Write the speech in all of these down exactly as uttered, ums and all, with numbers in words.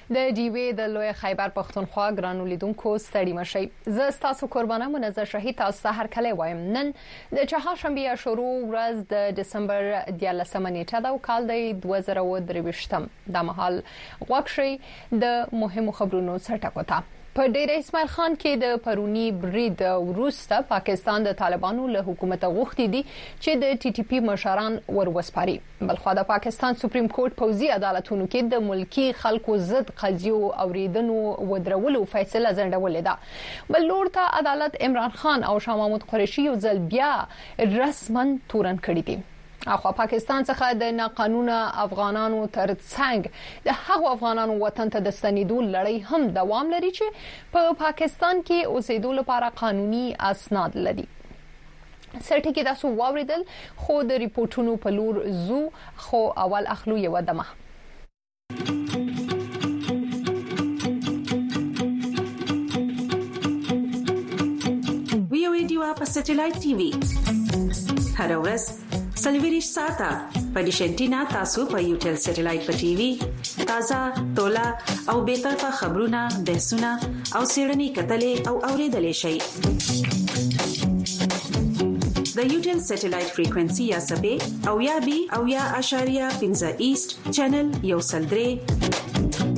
د ډیوی د لوی خیبر پښتونخوا ګرانو لیدونکو ستړي مشي. زه تاسو قربانه منزه شهید تاسو سحر کله وایم. نن د چهارشنبه شروع ورځ د دسمبر دیارلسمه نیټه دا کال د دوه زره او درویشتم د مهال غوښشي د مهمو خبرونو څټکوتا. په ډیر اسماعیل خان کې د پرونی برید وروسته پاکستان د طالبانو له حکومت غوښتي دي چې د ټي ټي پی مشران وروسپاري. بلخو د پاکستان سپریم کورټ پوزي عدالتونو کې د ملکی خلکو ضد قضیو اوریدنو ودرولو فیصله ځنډولې ده. بل لور ته عدالت عمران خان او شاه محمود قریشي یو ځل بیا رسما تورن کړی دي. اخو پاکستان څخه د ناقانونه افغانانو ترڅنګ د هغو افغانانو وطن ته د ستنېدو لړۍ هم دوام لري چې په پا پاکستان کې اوسېدو لپاره قانوني اسناد لري. سرټی کې تاسو واوریدل خو د ریپورتونو په لور زو خو اول اخلو یو دمه. ویو ویډیو په سټلایټ ټي وي هر ورځ سلویریش ساته په ډیشنټینا تاسو په یوټل سټلایټ په ټي وي تازه تولا او به طرفه خبرونه بحثونه او سیړنی کتلې او اوریدلې شي. د یوټل سټلایټ فریکوئنسي یا سبې او یا بي او یا اشاریه پنځه ایست چینل یو سلدري.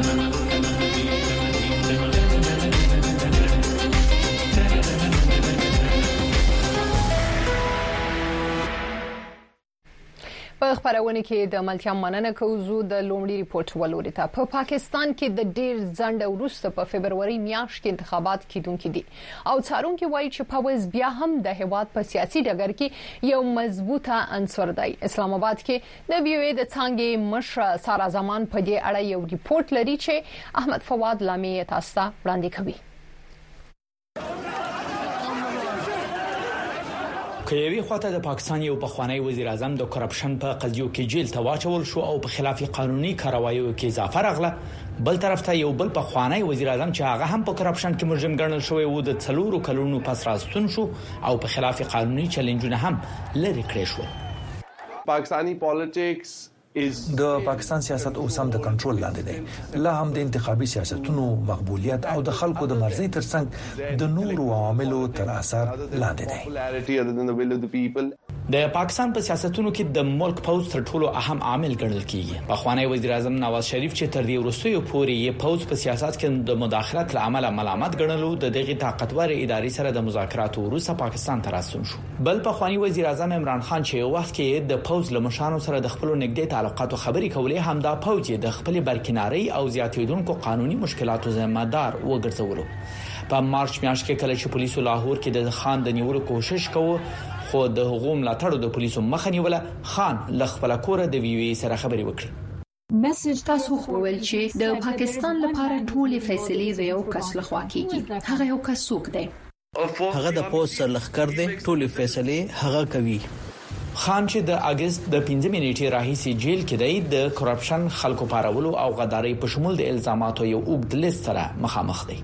په خبرونه کې د ملتیا مننه کوزو د لومړي ریپورت ولوري ته. په پاکستان کې د ډیر ځنډ وروسته په فبرवरी میاشت کې انتخابات کیدونکي دي او څارونکو وایي چې پوز بیا هم د هیواد په سیاسي ډګر کې یو مضبوطه عنصر دی. اسلام آباد کې د ویو ای د څنګه مشر سارا زمان په دې اړه یو ریپورت لري چې احمد فواد لامي تاسو ته وړاندې کوي. کيوي خواته د پاکستان یو پخوانی وزیر اعظم د کرپشن په قضیو کې جیل ته واچول شو او په خلاف قانوني کارواییو کې اضافه راغله. بل طرف ته یو بل پخوانی وزیر اعظم چې هغه هم په کرپشن کې مجرم ګڼل شوی و د څلورو کلونو پس راستون شو او په خلاف قانوني چیلنجونه هم لري کړی شو. پاکستانی پالیټکس د پاکستان سیاست اوس هم د کنټرول لاندې دی. لا هم د انتخابي سیاستونو مقبولیت او د خلکو د مرزي ترڅنګ د نورو عواملو تر اثر لاندې دی. د پاکستان په سیاستونو کې د ملک پوز تر ټولو اهم عامل ګڼل کیږي. پخوانی وزیر اعظم نواز شریف چې تر دې وروستیو پورې یې پوز په سیاست کې د مداخلت لامل ملامت ګڼلو د دغه طاقتور ادارې سره د مذاکراتو وروسته پاکستان ته راستون شو. بل پخوانی وزیر اعظم عمران خان چې یو وخت کې د پوز له مشرانو سره د خپل نږدې تعلقاتو خبرې کولې هم دا پوز د خپل برکناري او زیاتېدونکو قانوني مشکلاتو ذمہ دار وګرځولو. په مارچ میاشت کې کله چې پولیسو لاهور کې د خان د نیولو کوشش کوي خو د حقوق ملاتړو د پولیسو مخه نیوله، خان ل خپل کور د وی وی سره خبرې وکړي. میسج تاسو خو ول چې د پاکستان لپاره ټولې فیصلې د یو کس لخوا کیږي. هغه یو کس څوک دی؟ هغه د پوسټ سرلخر دی. ټولې فیصلې هغه کوي. خان چې د اگست د پنځمې نیټې راهیسې جیل کې دی د کرپشن خلکو پارولو او غداري په شمول د الزاماتو یو اوږد لیست سره مخامخ دی.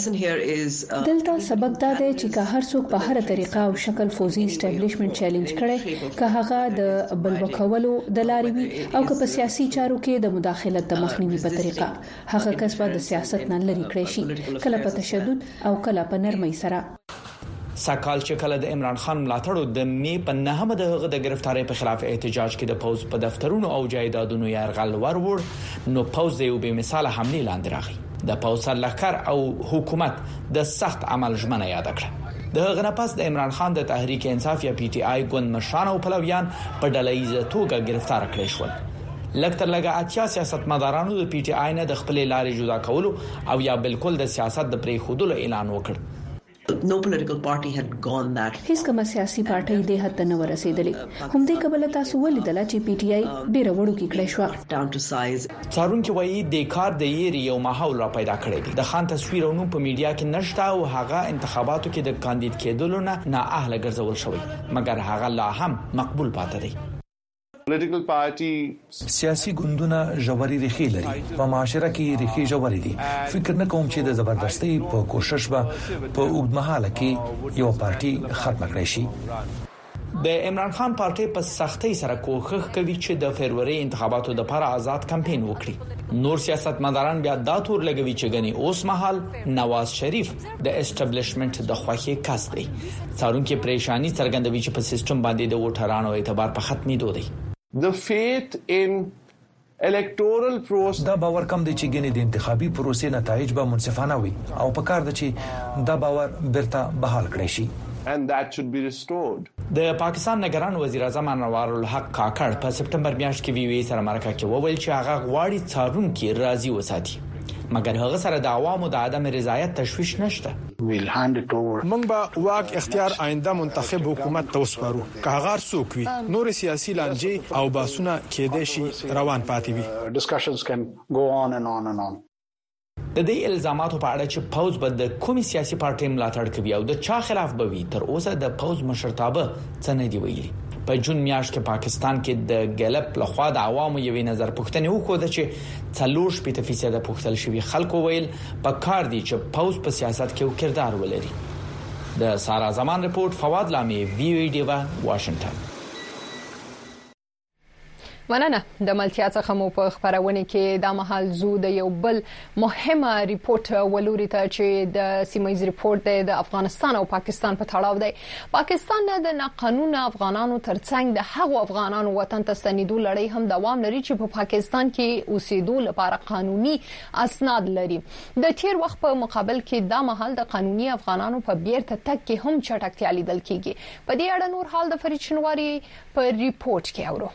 دلته سبق دا دی چې که هر څوک په هر طریقه او شکل فوزي اسټابلیشمنت چیلنج کړي، که هغه د بلبکولو د لارې وي او که په سیاسي چارو کې د مداخلت د مخنیوي په طریقه، هغه کس به د سیاست نه لري کړی شي، کله په تشدد او کله په نرمۍ سره. ساکال چې کله د عمران خان ملاتړو د می په نهمه دغه د گرفتاری په خلاف احتجاج کې د پوز په دفترونو او جایدادونو يرغل ورور نو پوز یو به مثال حمله لاندې راغی. د پوز سرلخر او حکومت د سخت عمل ژمنه یاد کړه. د هغه نه پس د عمران خان د تحریک انصاف یا پی ټی آی ګوند مشران او پلویان په ډلهیزه توګه گرفتار کړي شول. لکتر لګا اتیا سیاستمدارانو د پی ټی آی نه د خپل لارې جدا کولو او یا بالکل د سیاست د پرې خودلو اعلان وکړ. No political party had gone that. هیڅ کومه سیاسي پارټي د حد نه ورسېدلې. هم دې کبل تاسو ولیدل چې پی ټی آی ډېر وړو کې کړی شو. Down to size. څارون کې وایي د کار د یری یو ماحول را پیدا کړی دی. د خان تصویر او نوم په میډیا کې نشته او هغه انتخاباتو کې د کاندید کېدلو نه نه اهل ګرځول شوی، مګر هغه لا هم مقبول پاتې دی. پولیټیکل پارټي سیاسي ګوندونه ژورې ریښې لري. په معاشره کې ریښې ژورې دي. فکر نه کوم چې د زبردستۍ په کوشش به په اوږدمهاله کې یو پارټي ختم کړي شي. د عمران خان پارټي په سختۍ سره کوښښ کوي چې د فبرवरी انتخاباتو لپاره آزاد کمپاین وکړي. نور سیاستمداران بیا دا تور لګوي چې غني اوس مهال نواز شریف د اسټابلیشمنت د خوخي کس دی. څارونکو پریشانی څرګندوي چې په سیستم باندې د ووټرانو اعتبار په ختمېدو دی. The faith in electoral process دا باور کم دی چې ګنې د انتخابي پروسې نتایج به منصفانه وي او په کار د چې دا باور برته بحال کړی شي. and that should be restored. د پاکستان نگران وزیر اعظم انور الحق کاکړ په سپټمبر میاشت کې وی وی سره مرکه کې وویل چې هغه غواړي څارونکو راضي وساتي، مګر هغه سره د عوامو د عدم رضایت تشویش نشته. موږ به واک اختیار آینده منتخب حکومت ته وسپارو. که هغه څوک وي نور سیاسي لانجې او باسونه کېدې شي روان پاتې وي. discussions can go on and on and on. د دې الزاماتو په اړه چې پوز به د کومي سیاسي پارټي ملاتړ کوي او د چا خلاف به وي، تر اوسه د پوز مشرتابه څه نه دی ویلي. په جون میاشت کې پاکستان کې د ګلپ لخوا د عوامو یوې نظر پوښتنه وکړه چې څلور شپږ فیصد پوښتل شوی خلکو ویل په کار دي چې پوز په سیاست کې کردار ولري. د سارا زمان رپورت فواد لامي وی وی ډیوا واشنگټن. مننه. د ملتیا څخه مو په خبرونه کې د مهال زو د یو بل مهمه ریپورت ولوري ته چې د سیمایز ریپورت د افغانستان او پاکستان په تړاو دی. پاکستان د ناقانونه افغانانو ترڅنګ د هغو افغانانو وطن ته ستنېدو لړۍ هم دوام لري چې په پاکستان کې اوسېدو لپاره قانوني اسناد لري. د تیر وخت په مقابل کې د مهال د قانوني افغانانو په بیرته تک کې هم چټکتیا لیدل کیږي. په دې اړه نور حال د فرید شنواری په ریپورت کې اورو.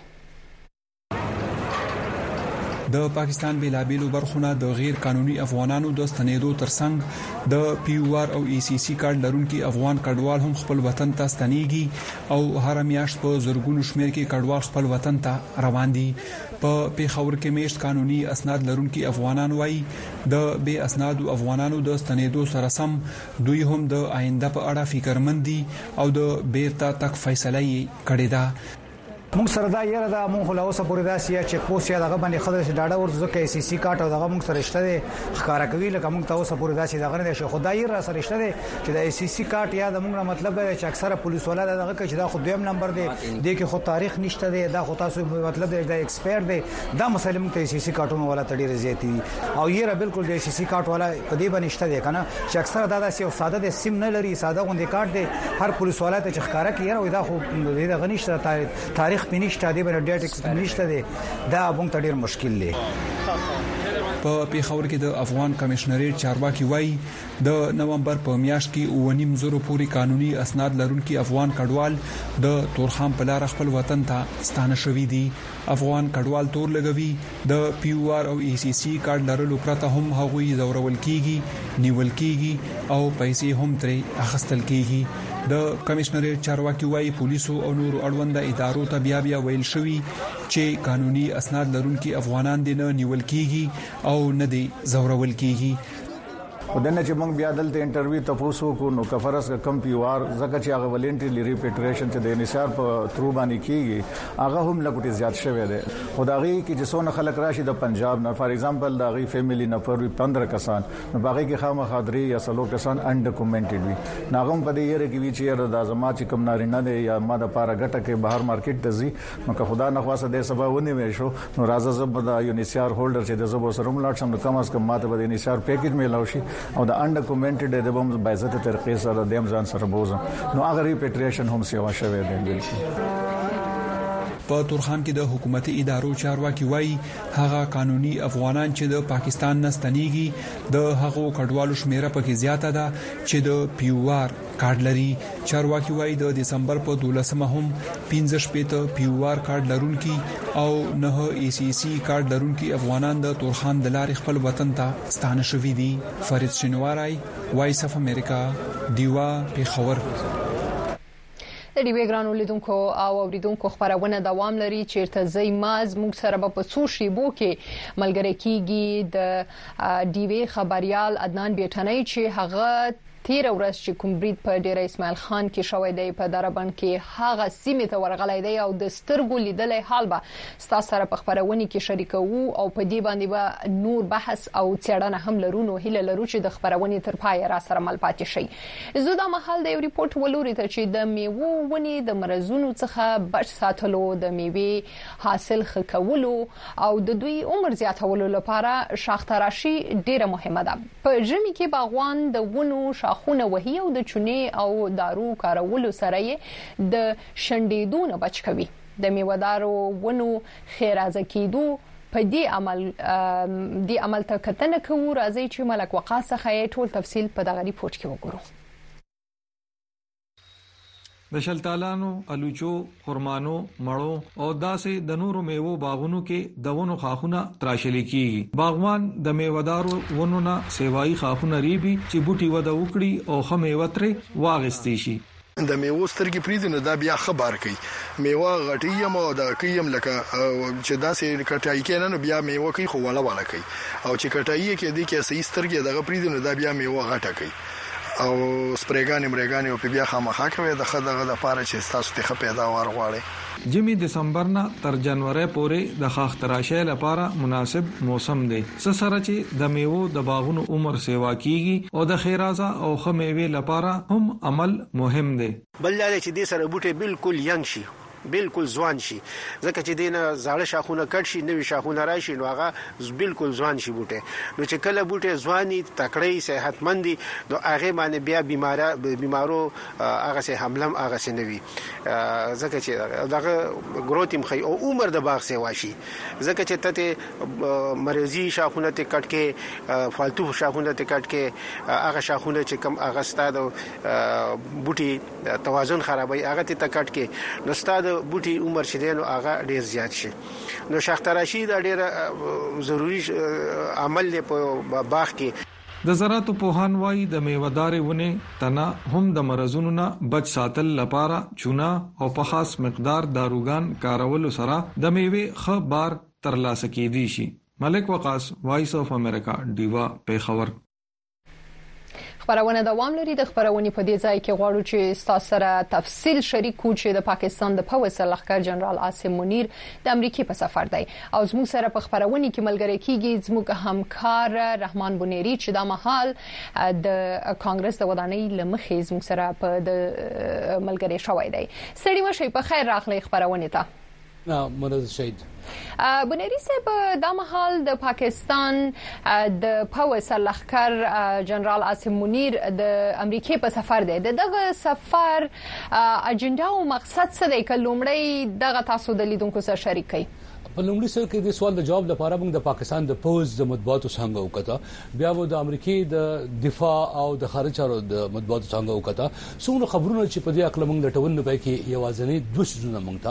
د پاکستان بیلابیلو برخونه د غیر قانوني افغانانو د ستنېدو ترڅنګ د پی او آر او ای سی سی کارت لرونکي افغان کډوال هم خپل وطن ته ستنېږي او هر میاشت په زرګونو شمېر کې کډوال خپل وطن ته روان دي. په پیښور کې میشت قانوني اسناد لرونکي افغانان وایي د بې اسنادو افغانانو د ستنېدو سره سم دوی هم د آینده په اړه فکرمند دي او د بیرته تک فیصله یې کړې ده. موږ سره دا یره دا موږ له اوسه پورې دا سیا چې پوس یا دغه باندې خبره چې ډاډه ورته ځکه سی سی کارت او دغه موږ سره شته دي ښکارا کوي لکه موږ ته اوسه پورې دا چې دغه نه شي خدای را سره شته دي چې د سی سی کارت یا د موږ مطلب دی چې اکثره پولیس ولا دغه کې چې دا خو دویم نمبر دی د کې خو تاریخ نشته دی دا خو تاسو مطلب دی د ایکسپایر دی دا مسله موږ ته سی سی کارتونو ولا تډیر زیاتی او یره بالکل د سی سی کارت ولا په دې باندې شته دی کنه چې اکثره دا داسې ساده د سیم نه لري ساده غونډه کارت دی هر پولیس ولا ته چې ښکارا کوي او دا خو د غنښت تاریخ پینشته دی ډیټ ایکسپلیشن دی دا موږ ته ډیر مشکل دی. په پیښور کې د افغان کمشنریټ چارواکي وایي د نومبر په میاشت کې اوه نیم زره پورې قانوني اسناد لرونکي افغان کډوال د تورخم په لار خپل وطن ته ستانه شوي دي. افغان کډوال تور لګوي د پی او آر او ای سی سی کارت لرلو پرته هم هغوی زورول کیږي نیول کیږي او پیسې هم ترې اخیستل کیږي. د کمشنریټ چارواکي وایي پولیسو او نور اړونده ادارو ته بیا بیا ویل شوی چې قانوني اسناد لرونکي افغانان دي نه نیول کیږي او نه دي زورول کیږي. ودنه چې موږ بیا دلته انټرویو تاسو کو نو کفرس کم پی او آر زکه چې هغه ولنټری ریپیټریشن چې د انحصار په ترو باندې کیږي هغه هم لګوټي زیات شوی دی. خدایي کې چې څونه خلک راشي د پنجاب نه فار ایگزامپل د غي فیملی نه پر پندرہ کسان نو باغې کې خامخا درې یا څلور کسان انډاکومنټډ وي ناغم په دې یره کې وی چې د ازما چې کم نارینه دی یا ما د پاره ګټه کې بهر مارکیټ ته ځي نو که خدا نه خواسته د سبا ونی وې شو نو راځه زب د یونیسیار هولډر چې د زبو سره ملاټ سم کم از کم ماته د یونیسیار پیکیج میلاو شي او د انډاکومنټډ د بم بایزت طریقې سره د امزان سره بوزم نو هغه ریپیټریشن هم سیوا شوی دی. په تورخم کې د حکومتي ادارو چارواکي وایي هغه قانوني افغانان چې د پاکستان نه ستنېږي د هغو کډوالو شمیره پکې زیاته ده چې د پی او آر کارت لري. چارواکي وایي د دسمبر په دولسمه هم پنځه شپږ پی او آر کارت لرونکي او نه ای سی سی کارت لرونکي افغانان د تورخم د لارې خپل وطن ته ستانه شوي دي. فرید شنواری وایس اف امریکا دیوا پیښور. د ډیوی ګرانو لیدونکو او اوریدونکو خبرونه دوام لري چیرته زی ماز موږ سره په څو شیبو کې ملګری کیږي د ډیوی خبريال عدنان بیٹنۍ چې هغه تیر ورځ چې کوم برید په ډیر اسماعیل خان کې شوې دی په دربند کې هغه سیمه ته ورغلای دی او د سترګو لیدلې حال به ستاسو سره په خبرونه کې شریکو او په دې باندې به نور بحث او څېړنه هم لرونو هله لرو چې د خبرونه تر پای را سره مل پاتې شي. زه دا مهال د یو ریپورت ولوري ته چې د میوو ونی د مرزونو څخه بچ ساتلو د میوې حاصل خکولو او د دوی عمر زیاتولو لپاره شاختراشي ډیره مهمه ده. په ژمي کې باغوان د ونو خونه وهي او د چونې او دارو کارولو سره د شندېدو نه بچ کوي. د میوهدارو ونو خیرازه کېدو په دې عمل د عمل ته کتنه کوو. راځي چې ملک وقاص څخه ټول تفصیل په دغه ریپورت کې وګورو. د شلتالانو، الوچو، خرمانو، مړو او داسې د نورو میوو باغونو کې د ونو خاخونه تراشلې کیږي. باغوان د میوهدارو ونو نه سیوایي خاخونه ریبي چې بوټي وده وکړي او خمه وتري واغستې شي. د میوه سترګې پریدنه دا بیا خبر کوي میوه غټیم او د کیم لکه چې داسې کټای کینن بیا میوه کوي خو ولا ولا کوي او چې کټای کې دي کې سې سترګې دغه پریدنه دا بیا میوه غټه کوي او سپریګان مرګان او بیا خامخا کوي د خدغه د پاره چې تاسو ته پیداوار غواړي. جمی دسمبر نه تر جنوري پورې د خاخ تراشۍ لپاره مناسب موسم دی. سره چې د میوو د باغونو عمر سیوا کیږي او د خیرازه او خمیوي لپاره هم عمل مهم دی. بل دا چې د سره بوټي بالکل ینګ شي بالکل ځوان شي ځکه چې دینه زاړه شاخونه کټ شي نوې شاخونه راشي نو هغه بالکل ځوان شي بوټي نو چې کله بوټي ځواني تکړی صحتمندي نو هغه باندې بیا بیماره بیمارو هغه سه حملم هغه سه نوي ځکه چې دغه ګروتیم خي او عمر د باغ سه واشي ځکه چې ته مرزي شاخونه ته کټ کې فالتو شاخونه ته کټ کې هغه شاخونه چې کم هغه ستاد بوټي توازن خرابوي هغه ته کټ کې نو ستاد بوټي عمر شیدل او هغه ډیر زیات شي نو شاختراشي دا ډیر ضروری عمل دی په باغ کې. د زراعت پوهان وايي د میوهداري ونه تنه هم د مرزونو نه بچ ساتل لپاره چونه او په خاص مقدار داروګان کارولو سره د میوه خبر ترلاسه کېدی شي. ملک وقاص، وایس اف امریکا، دیوا، پیښور. خبرونه دوام لري. د خبرونه په دې ځای کې غواړو چې تاسو سره تفصیل شریک کړو چې د پاکستان د پوځ لخر جنرال عاصم منیر د امریکای په سفر دی او زموږ سره په خبرونه کې ملګری کیږي زموږ همکار رحمان بنيري چې د محل د کانګرس د ودانۍ لمخې زموږ سره په د ملګری شوی دی. سړي مشه په خیر راغلی خبرونه ته. نه مرز شهید بنيري صاحب د محل د پاکستان د پوځ لخر جنرال عاصم منیر د امریکای په سفر دی. دغه سفر اجنډا او مقصد څه دی که لومړی دغه تاسو د لیدونکو سره شریک کړئ؟ په لومړي سر کې د سوال د جواب لپاره موږ د پاکستان د پوز د مطبوعاتو څنګه وکړه بیا و د امریکای د دفاع او د خارجه چارو د مطبوعاتو څنګه وکړه څومره خبرونه چې په دې اړه موږ د ټول نه پای کې یوازنی دوه سيزونه موږ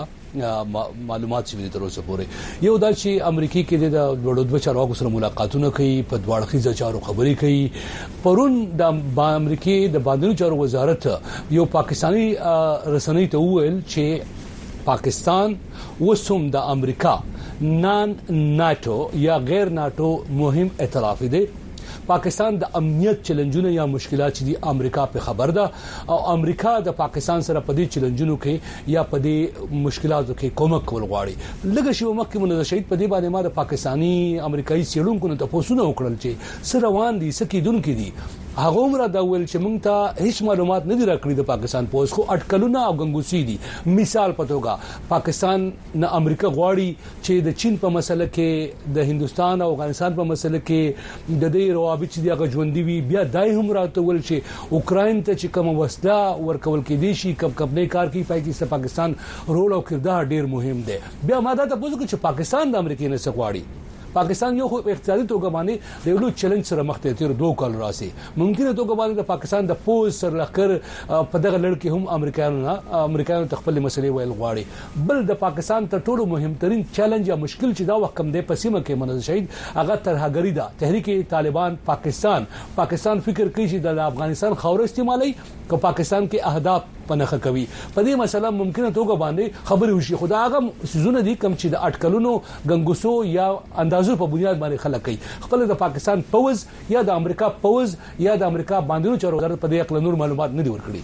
ته معلومات شوي تر اوسه پورې. یو دا چې امریکای کې د وړو دوه چارواکو سره ملاقاتونه کوي په دواړه خيزه چارو خبرې کوي. پرون د امریکای د باندې چارو وزارت یو پاکستانی رسنۍ ته وویل چې پاکستان وسوم د امریکا نان ناتو یا غیر ناتو مهم ائتلاف دی. پاکستان د امنیت چیلنجونه یا مشکلات چې د امریکا په خبر ده او امریکا د پاکستان سره په دې چیلنجونو کې یا په دې مشکلاتو کې کومک کول غواړي. لږ شی مکه منځ شهید په دې باندې ما د پاکستانی امریکایي سیړونکو ته پوښتنه وکړل چې سره روان دي سکه دونکو دي هغه عمره دا ول چې موږ ته هیڅ معلومات نه دي راکړي د پاکستان پوز خو اټکلونه او غنګوسی دي. مثال پتوګه پاکستان نه امریکا غواړي چې د چین په مسله کې د هندستان او افغانستان په مسله کې د دې روابط دي هغه ژوندۍ وي. بیا دای هم راته ول چې اوکرين ته چې کوم وسله ورکول کېدي شي کب کب نه کار کوي پای کې پاکستان رول او کردار ډیر مهم دی. بیا ماده ته پوښتنه چې پاکستان د امریکای نه څه غواړي. پاکستان یو اقتصادي توګه باندې د یو چیلنج سره مخ ته تیر دوه کال راسي ممکنه توګه باندې د پاکستان د پوز سره لخر په دغه لړ کې هم امریکایانو امریکایانو تخپل مسلې ویل غواړي. بل د پاکستان ته ټولو مهمترین چیلنج یا مشکل چې دا وخت کم دی پسیمه کې منځ شهید هغه ترهګری ده. تحریک طالبان پاکستان پاکستان فکر کوي چې د افغانستان خاور استعمالي که پاکستان کې اهداف پنهخه کوي. په دې مسله ممکنه توګه باندې خبرې وشي. خو دا هغه سيزونه دي کوم چې د اټکلونو غنګوسو یا اندازو په بنیاد باندې خلک کوي. خپل د پاکستان پوز یا د امریکا پوز یا د امریکا باندې چارو وزارت په دې اړه نور معلومات نه دی ورکړي.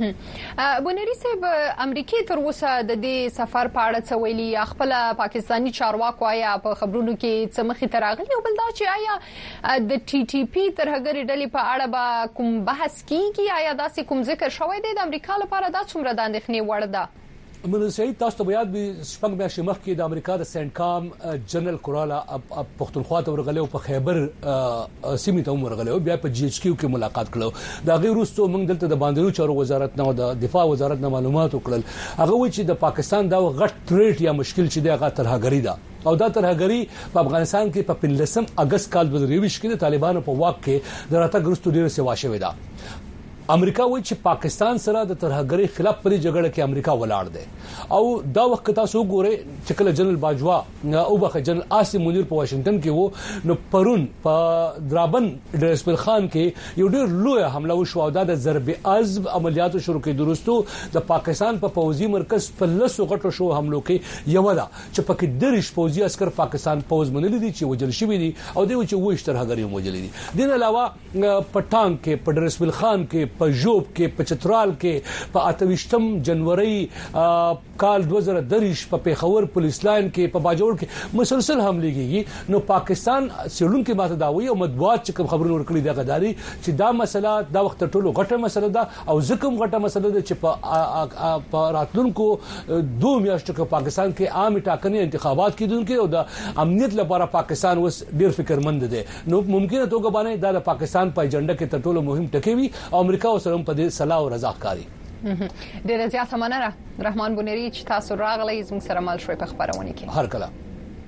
بونری صاحب امریکای تر اوسه د دې سفر په اړه څه ویلي؟ خپل پاکستانی چارواکو آیا په خبرونو کې څه مخې ته راغلي او بل دا چې آیا د ټي ټي پی ترهګری ډلې په اړه به کوم بحث کیږي؟ آیا دا کوم ذکر شوی دی د امریکا لپاره دا څومره د اندېښنې وړ ده؟ منو شهید تاسو ته یاد وي شپږ میاشتې مخکې د امریکا د سنټکام جنرال کورالا پښتونخوا ته ورغلو په خیبر سیمې ته ورغلو بیا په جی ایچ کیو کې ملاقات کړو. دا غیر وروسته موږ دلته د باندې چارو وزارت نه د دفاع وزارت نه معلومات وکړل. هغه وایي چې د پاکستان دا غټ تریټ یا مشکل چې دی هغه ترهګری ده او دا ترهګری په افغانستان کې په پنځلسم اگست کال دوه هزار یوویشت کې د طالبانو په واک کې د راتګ وروسته ډیره سیوا شوې ده. امریکا وایي چې پاکستان سره د ترهګری خلاف پرې جګړه کې امریکا ولاړ دی او دا وخت تاسو ګورئ چې کله جنرال باجوا او بخ جنرال عاصم منیر په واشنگټن کې وو نو پرون په درابن ډرسپل خان کې یو ډېر لوی حمله وشو او دا د ضرب عزب عملیاتو شروع کې درستو د پاکستان په پوځي مرکز په لسو غټو شو حملو کې یو دا چې پکې درش پوځي عسكر پاکستان پوځ منل دي چې وجل شوی دي او دوی چې وښ ترهګری موجل دي. دین علاوه پټان کې په ډرسپل خان کې په جوب کې په چترال کې په اتوشتم جنوري کال دوه زره دریش په پیښور پولیس لاین کې په باجوړ کې مسلسل حمله کیږي. نو پاکستان سیلون کې ماته داوي او مطبوعات چې کوم خبرونه ورکړي دا غداري چې دا مسله دا وخت ټولو غټه مسله ده او ځکه غټه مسله ده چې په راتلونکو دوه میاشتو کې پاکستان کې عام ټاکنې انتخابات کیدونکو او د امنیت لپاره پاکستان وس ډیر فکرمند دي. نو ممکنه توګه باندې دا د پاکستان په ایجنډا کې ټولو مهم ټکی وي او امریکا سره په دې صلاح او رضا کاری. ډیره زیاته مننه رحمان بونری چې تاسو راغلی زموږ سره مل شوي په خبرونه کې. هر کله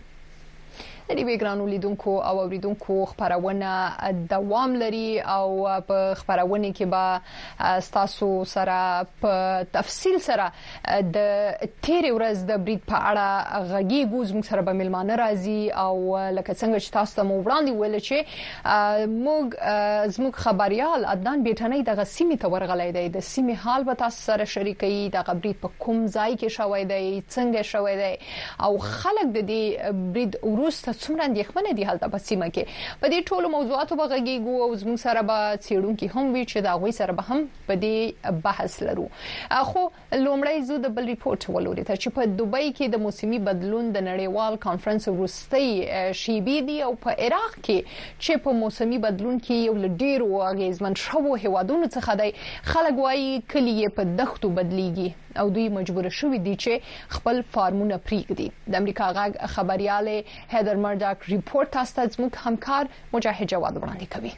د دې ګرانو لیدونکو او اوریدونکو خبرونه دوام لري او په خبرونه کې به تاسو سره په تفصیل سره د تیر ورځ د بریټ په اړه غږیږو. زموږ سره به ملمانه راځي او لکه څنګه چې تاسو ته مو وړاندې ویل چې موږ زموږ خبريال عدنان بیٹنۍ د غسیمې ته ورغلې دی د سیمې حال به تاسو سره شریکي د بریټ په کوم ځای کې شوی دی څنګه شوی دی او خلک د دې بریټ وروسته څومره اندېښمنه دي هلته په سیمه کې. په دې ټولو موضوعاتو به غږیږو او زموږ سره به څېړونکي هم وي چې دا غوي سره به هم په دې بحث لرو. خو لومړی زو د بل ریپورت ولوري ته چې په دوبۍ کې د موسمي بدلون د نړیوال کانفرنس وروستي شیبې دي او په عراق کې چې په موسمي بدلون کې یو لډیر او اغیزمن شو هوادونو څخه دی. خلک وايي کلی په دښتو بدليږي او دوی مجبور شوي دي چې خپل فارمونه پریږدي. د امریکا غږ خبريال هیدر مرډاک ریپورت تاسو ته زموږ همکار مجاهد جواد وړاندې کوي.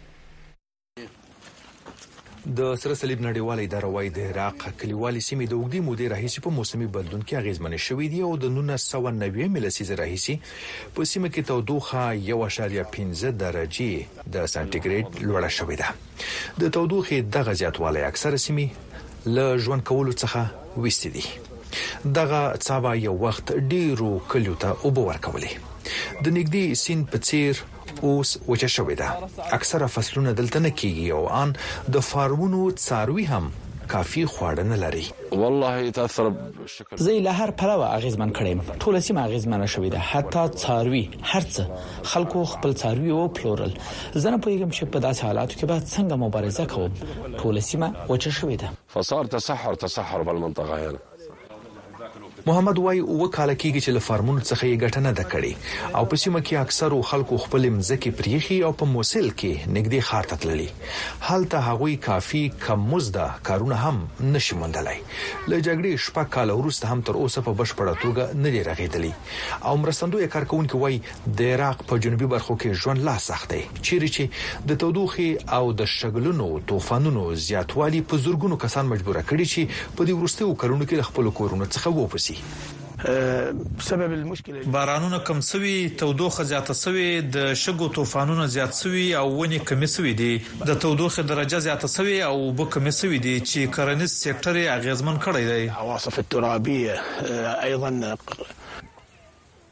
د سره صلیب نړیوال اداره وايي د عراق کلیوالي سیمې د وګړي مودې راهیسې په موسمي بدلون کې اغیزمن شوې دي او د نولس سوه نوي لسیزه راهیسې په سیمه کې تودوخه یو اعشاریه پنځه درجې د سانتیګریډ لوړه شوې ده. د تودوخې دغه زیاتوالی اکثره سیمې له ژوند کولو څخه وستې دي. دغه څابه یو وخت ډیرو کلیو ته اوبه ورکولې. د نګدي سین په څیر اوس وچه شوې ده. اکثره فصلونه دلته نه کیږي او ان د فارمونو څاروي هم کافي خواړه نه لري. والله تاثر زه له هر پلوه اغیزمن کړم. ټول سیمه اغیزمن شوې ده حتی څاروي هرڅه خلکو خپل څاروي او پلورل. زه نه پوهیږم چې په داسې حالاتو کې به څنګه مبارزه کوم. ټول سیمه وچه شوې ده. فصار تصحر تصحر بالمنطقه هنا. محمد وای او کال کېږي چې له فارمونو څخه یې ګټه نه ده کړې او په سیمه کې اکثرو خلکو خپل مځکې پریخي او په موصل کې نږدې ښار ته تللي. حالته هغوی کافي کم مزده کارونه هم نشي موندلای. له جګړې شپږ کال وروسته هم تر اوسه په بشپړه توګه نه دی رغېدلی او مرستندوی کارکونکو وای د عراق په جنوبي برخو کې ژوند لا سخت دی چیرې چې د تودوخې او د شګلونو طوفانونو زیاتوالی په زورګونو کسان مجبور کړي چې په دې وروستیو کلونو کې خپل کورونه څخه وپسي. سبب المشكله بارانونه کم سوي تودوخه زیاته سوي د شګو طوفانونه زیات سوي او ونی کم سوي دي د تودوخه درجه زیاته سوي او بو کم سوي دي چې کرنیز سېکټر یې اغیزمن کړی دی. عواصف الترابيه ايضا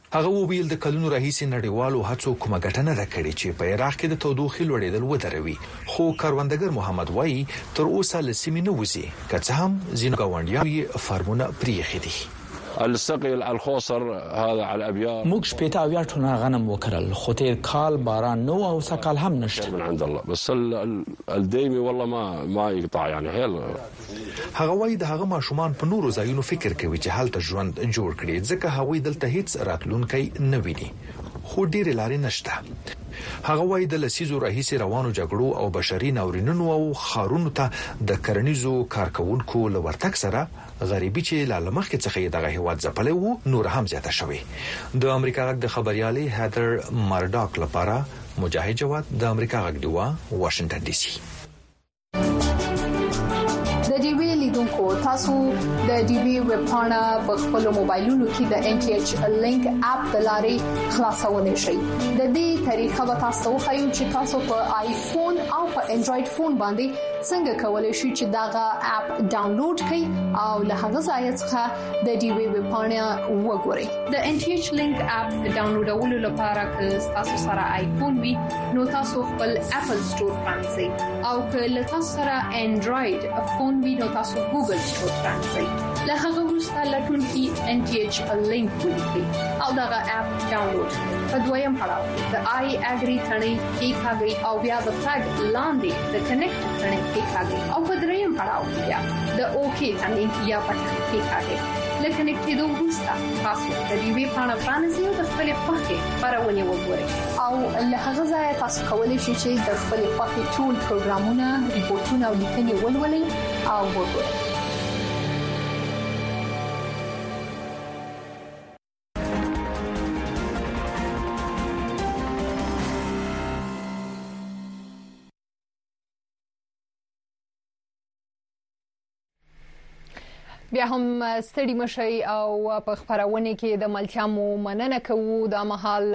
هغه وویل د کلونو راهیسې نړیوالو هڅو کومه ګټه نه کړې چې په عراق کې د تودوخې لوړېدل ودروي، خو کاروندګر محمد وایي تر اوسه لسمې نه وځي که څه هم ځینو ګاونډیانو فارمونه پریښي دي. السقي الخوصر هذا على الابيار موږ شپېته اویا ټنه غنم وکرل، خو تیر کال باران نو او سکال هم نشته من عند الله، بس الديمي والله ما ما يقطع يعني هيل. هغه وایي د هغه ماشومان په نورو ځایونو فکر کوي چې هلته ژوند جوړ کړي ځکه هغوی دلته هیڅ راتلونکی نه ویني، خو ډېرې لارې نشته. هغه وایي د لسیزو راهیسې روانو جګړو او بشري ناورینونو او خارونو ته د کرنیزو کارکونکو له ورتګ سره غریبي چې لا لمخ کې څخه دغه هیواد ځپلې وو نور هم زیاته شوې. د امریکا غږ د خبريالي هیدر مارډاک لپاره مجاهد جواد، د امریکا غږ دیوا، واشنگټن ډي سي. د ډي وی لیدونکو تاسو د ډي وی ویب پاڼه په خپل موبایلونو کې د ان ټي ایچ لینک اپ د لارې خلاصولای شئ. د دې طریقه به تاسو خو چې تاسو په آیفون او په انډراید فون باندې څنګه کولای شئ چې داغه اپ ډاونلوډ کړئ او له هغه ځای څخه د ډي وی ویب پاڼه وګورئ. د ان ټي ایچ لینک اپ ډاونلوډولو لپاره که تاسو سره آیفون وي نو تاسو خپل اپل سٹور پرانځئ او که تاسو سره انډراید فون وي نو تاسو ګوګل سٹور پرانځئ. له هغه وروسته لټون کې ان ټي ایچ لینک ولیکئ او داغه اپ ډاونلوډ کړئ. په دویم پړاو د آی اګری ثنې کې ښاګي او بیا د فلګ لاندې د کنیکټ ثنې کې ښاګي او په دریم پړاو بیا د اوکی ثنې یا پټ کې ښاګي. لکه نکټېدو وروسته تاسو د دې وی پاڼه پرانځئ او د خپل خوښې خبرونه وګورئ او له هغه ځای تاسو کولی شئ چې د خپل خوښې ټول پروګرامونه، ریپورتونه او لیکنې ولولئ او وګورئ. بیا هم ستړي مشي او په خبرونه کې د ملتیامو مننه کوو. د مهال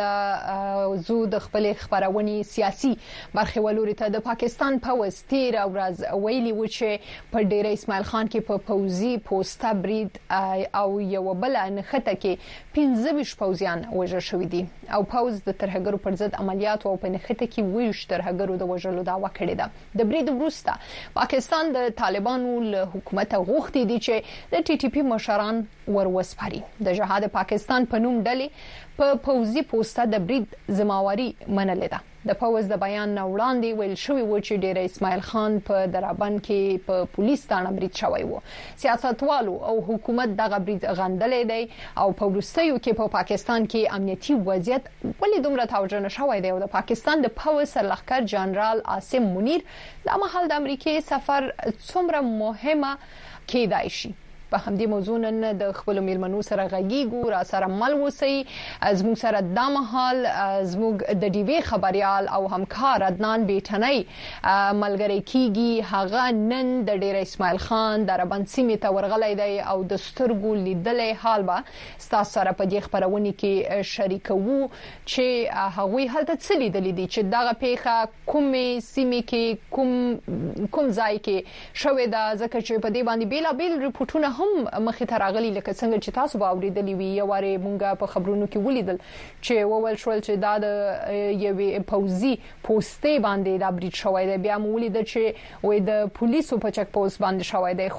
زو د خپل خبرونه سیاسي برخه ولوري ته د پاکستان پوز تیر ورځ ویلي و چې په ډیر اسماعیل خان کې په پوزي پوسټا برید او یو بل نخته کې پنځه پوزیان وژل شوې دي او پوز د ترهګرو پر ضد عملیات او په نخته کې ویش ترهګرو د وژلو دعوا کړې ده. د برید وروسته پاکستان د طالبانو له حکومت غوښتي دي چې د ټي ټي پی مشران وروسپاري. د جهاد پاکستان په نوم ډلې په پوزي پوسټه د برید ذمہواری منلې ده. د پوز د بیان وړاندې ویل شوی و چې ډیر اسماعیل خان په درابن کې په پولیس تانه برید شوی و. سیاستوالو او حکومت دغه برید غندلې دی او په وروستیو کې په پا پاکستان کې امنیتي وضعیت ولې دومره توجه نشوي دی او د پاکستان د پوز سرلښکر جنرال عاصم منیر د مهال د امریکای سفر څومره مهمه کېدای شي. په همدې موضوع نن د خپل میلمنو سره غږیږو. را سره مل وسی زموږ سره د مهال زموږ د ډي وی خبريال او همکار عدنان بیٹنۍ ملګری کیږي. هغه نن د ډیر اسماعیل خان د ربان سیمه ته ورغلی دی او د سترګو لیدلې حال به ستاسو سره په دې خبرونه کې شریکوو چې هغوی هلته څه لیدلې دي چې دغه پیښه کومې سیمه کې کوم کوم ځای کې شوې ده ځکه چې په دې باندې بیل بیل ریپورتونه هم مخې ته راغلي لکه څنګه چې تاسو به اوریدلې وي. یو واره مونږه په خبرونو کې ولیدل چې وویل شول چې دا د یوې پوزي پوسټې باندې د برید شوی دی. بیا مو ولیدل چې وې د پولیسو په چک پوسټ باندې شوی دی.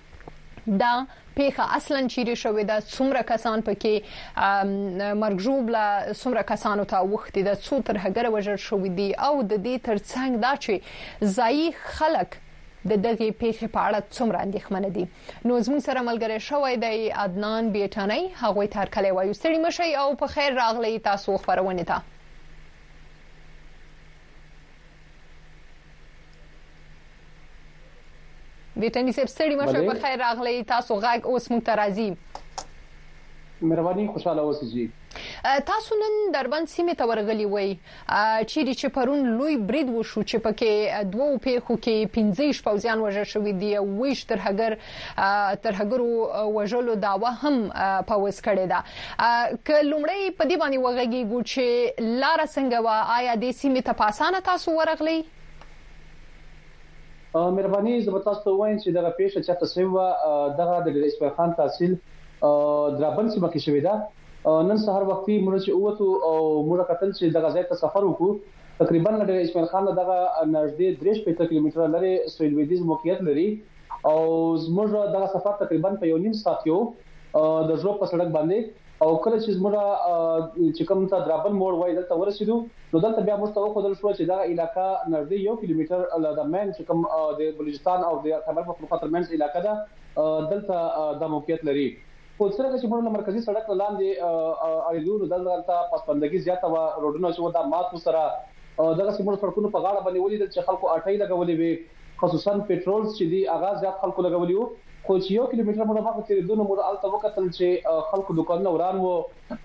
خو دا پیښه اصلا چیرې شوې ده، څومره کسان پکې مرګ ژوبله، څومره کسانو ته وختي د څو ترهګر وژل شوې دي او د دې ترڅنګ دا چې ځای خلک د دغه پیښې په اړه څومره اندېښمن دي. نو زموږ سره ملګری شوی دی عدنان بیٹنۍ. هغه تر کله وایو ستړي مشي او په خیر راغلی تاسو خبرونه ته. بیٹنۍ صاحب ستړي مشي په خیر راغلی تاسو غږ اوس مونږ ته راځي. مهرباني خوشاله اوسئ. تاسو نن دربند سیمه ته ورغلی وای چې چې پرون لوی برید وشو چې پکې دوه پیښو کې پنځه پوځیان وژل شوی دي او ویش ترهګر ترهګرو وژلو داوا هم پوز کړی دا. ک لومړی په دې باندې وغږیږو چې لار څنګه وا آیا د سیمه ته پاسانه تاسو ورغلی؟ مهرباني زه تاسو ته وایم چې دغه پیښه چې تاسو و دغه د اسماعیل خان تحصیل درابن سیمه کې شوې ده نن سهار وختي موږ چې اوته او موږ کتل چې دغه ځای ته سفر وکړو تقریبا د اسماعیل خان دغه نږدې درې شپږ کیلومتره لري سویل ویدیز موقعیت لري او زموږ دغه سفر تقریبا په یو نیم ساعت یو د ژوند په سړک باندې او کله چې زموږ چې کوم ته درابل موړ وای دلته ورسېدو نو دلته بیا موږ ته وخدل شو چې دغه علاقہ نږدې یو کیلومتر د مین چې کوم د بلوچستان او د خیبر پختونخوا ترمنځ علاقہ ده دلته د موقعیت لري خو څنګه چې موږ مرکزی سړک لاندې اړیدو دلته پسپندګي زیاته و روډونه چې ودا مات سره دغه سیمه سړکونو په غاړه باندې ولیدل چې خلکو اټای لګولې وي خصوصا پټرول چې دی اغاز زیات خلکو لګولې وو خو چې یو کیلومتر موږ په تیر دونه موږ الته وکتل چې خلکو دکانونه وران وو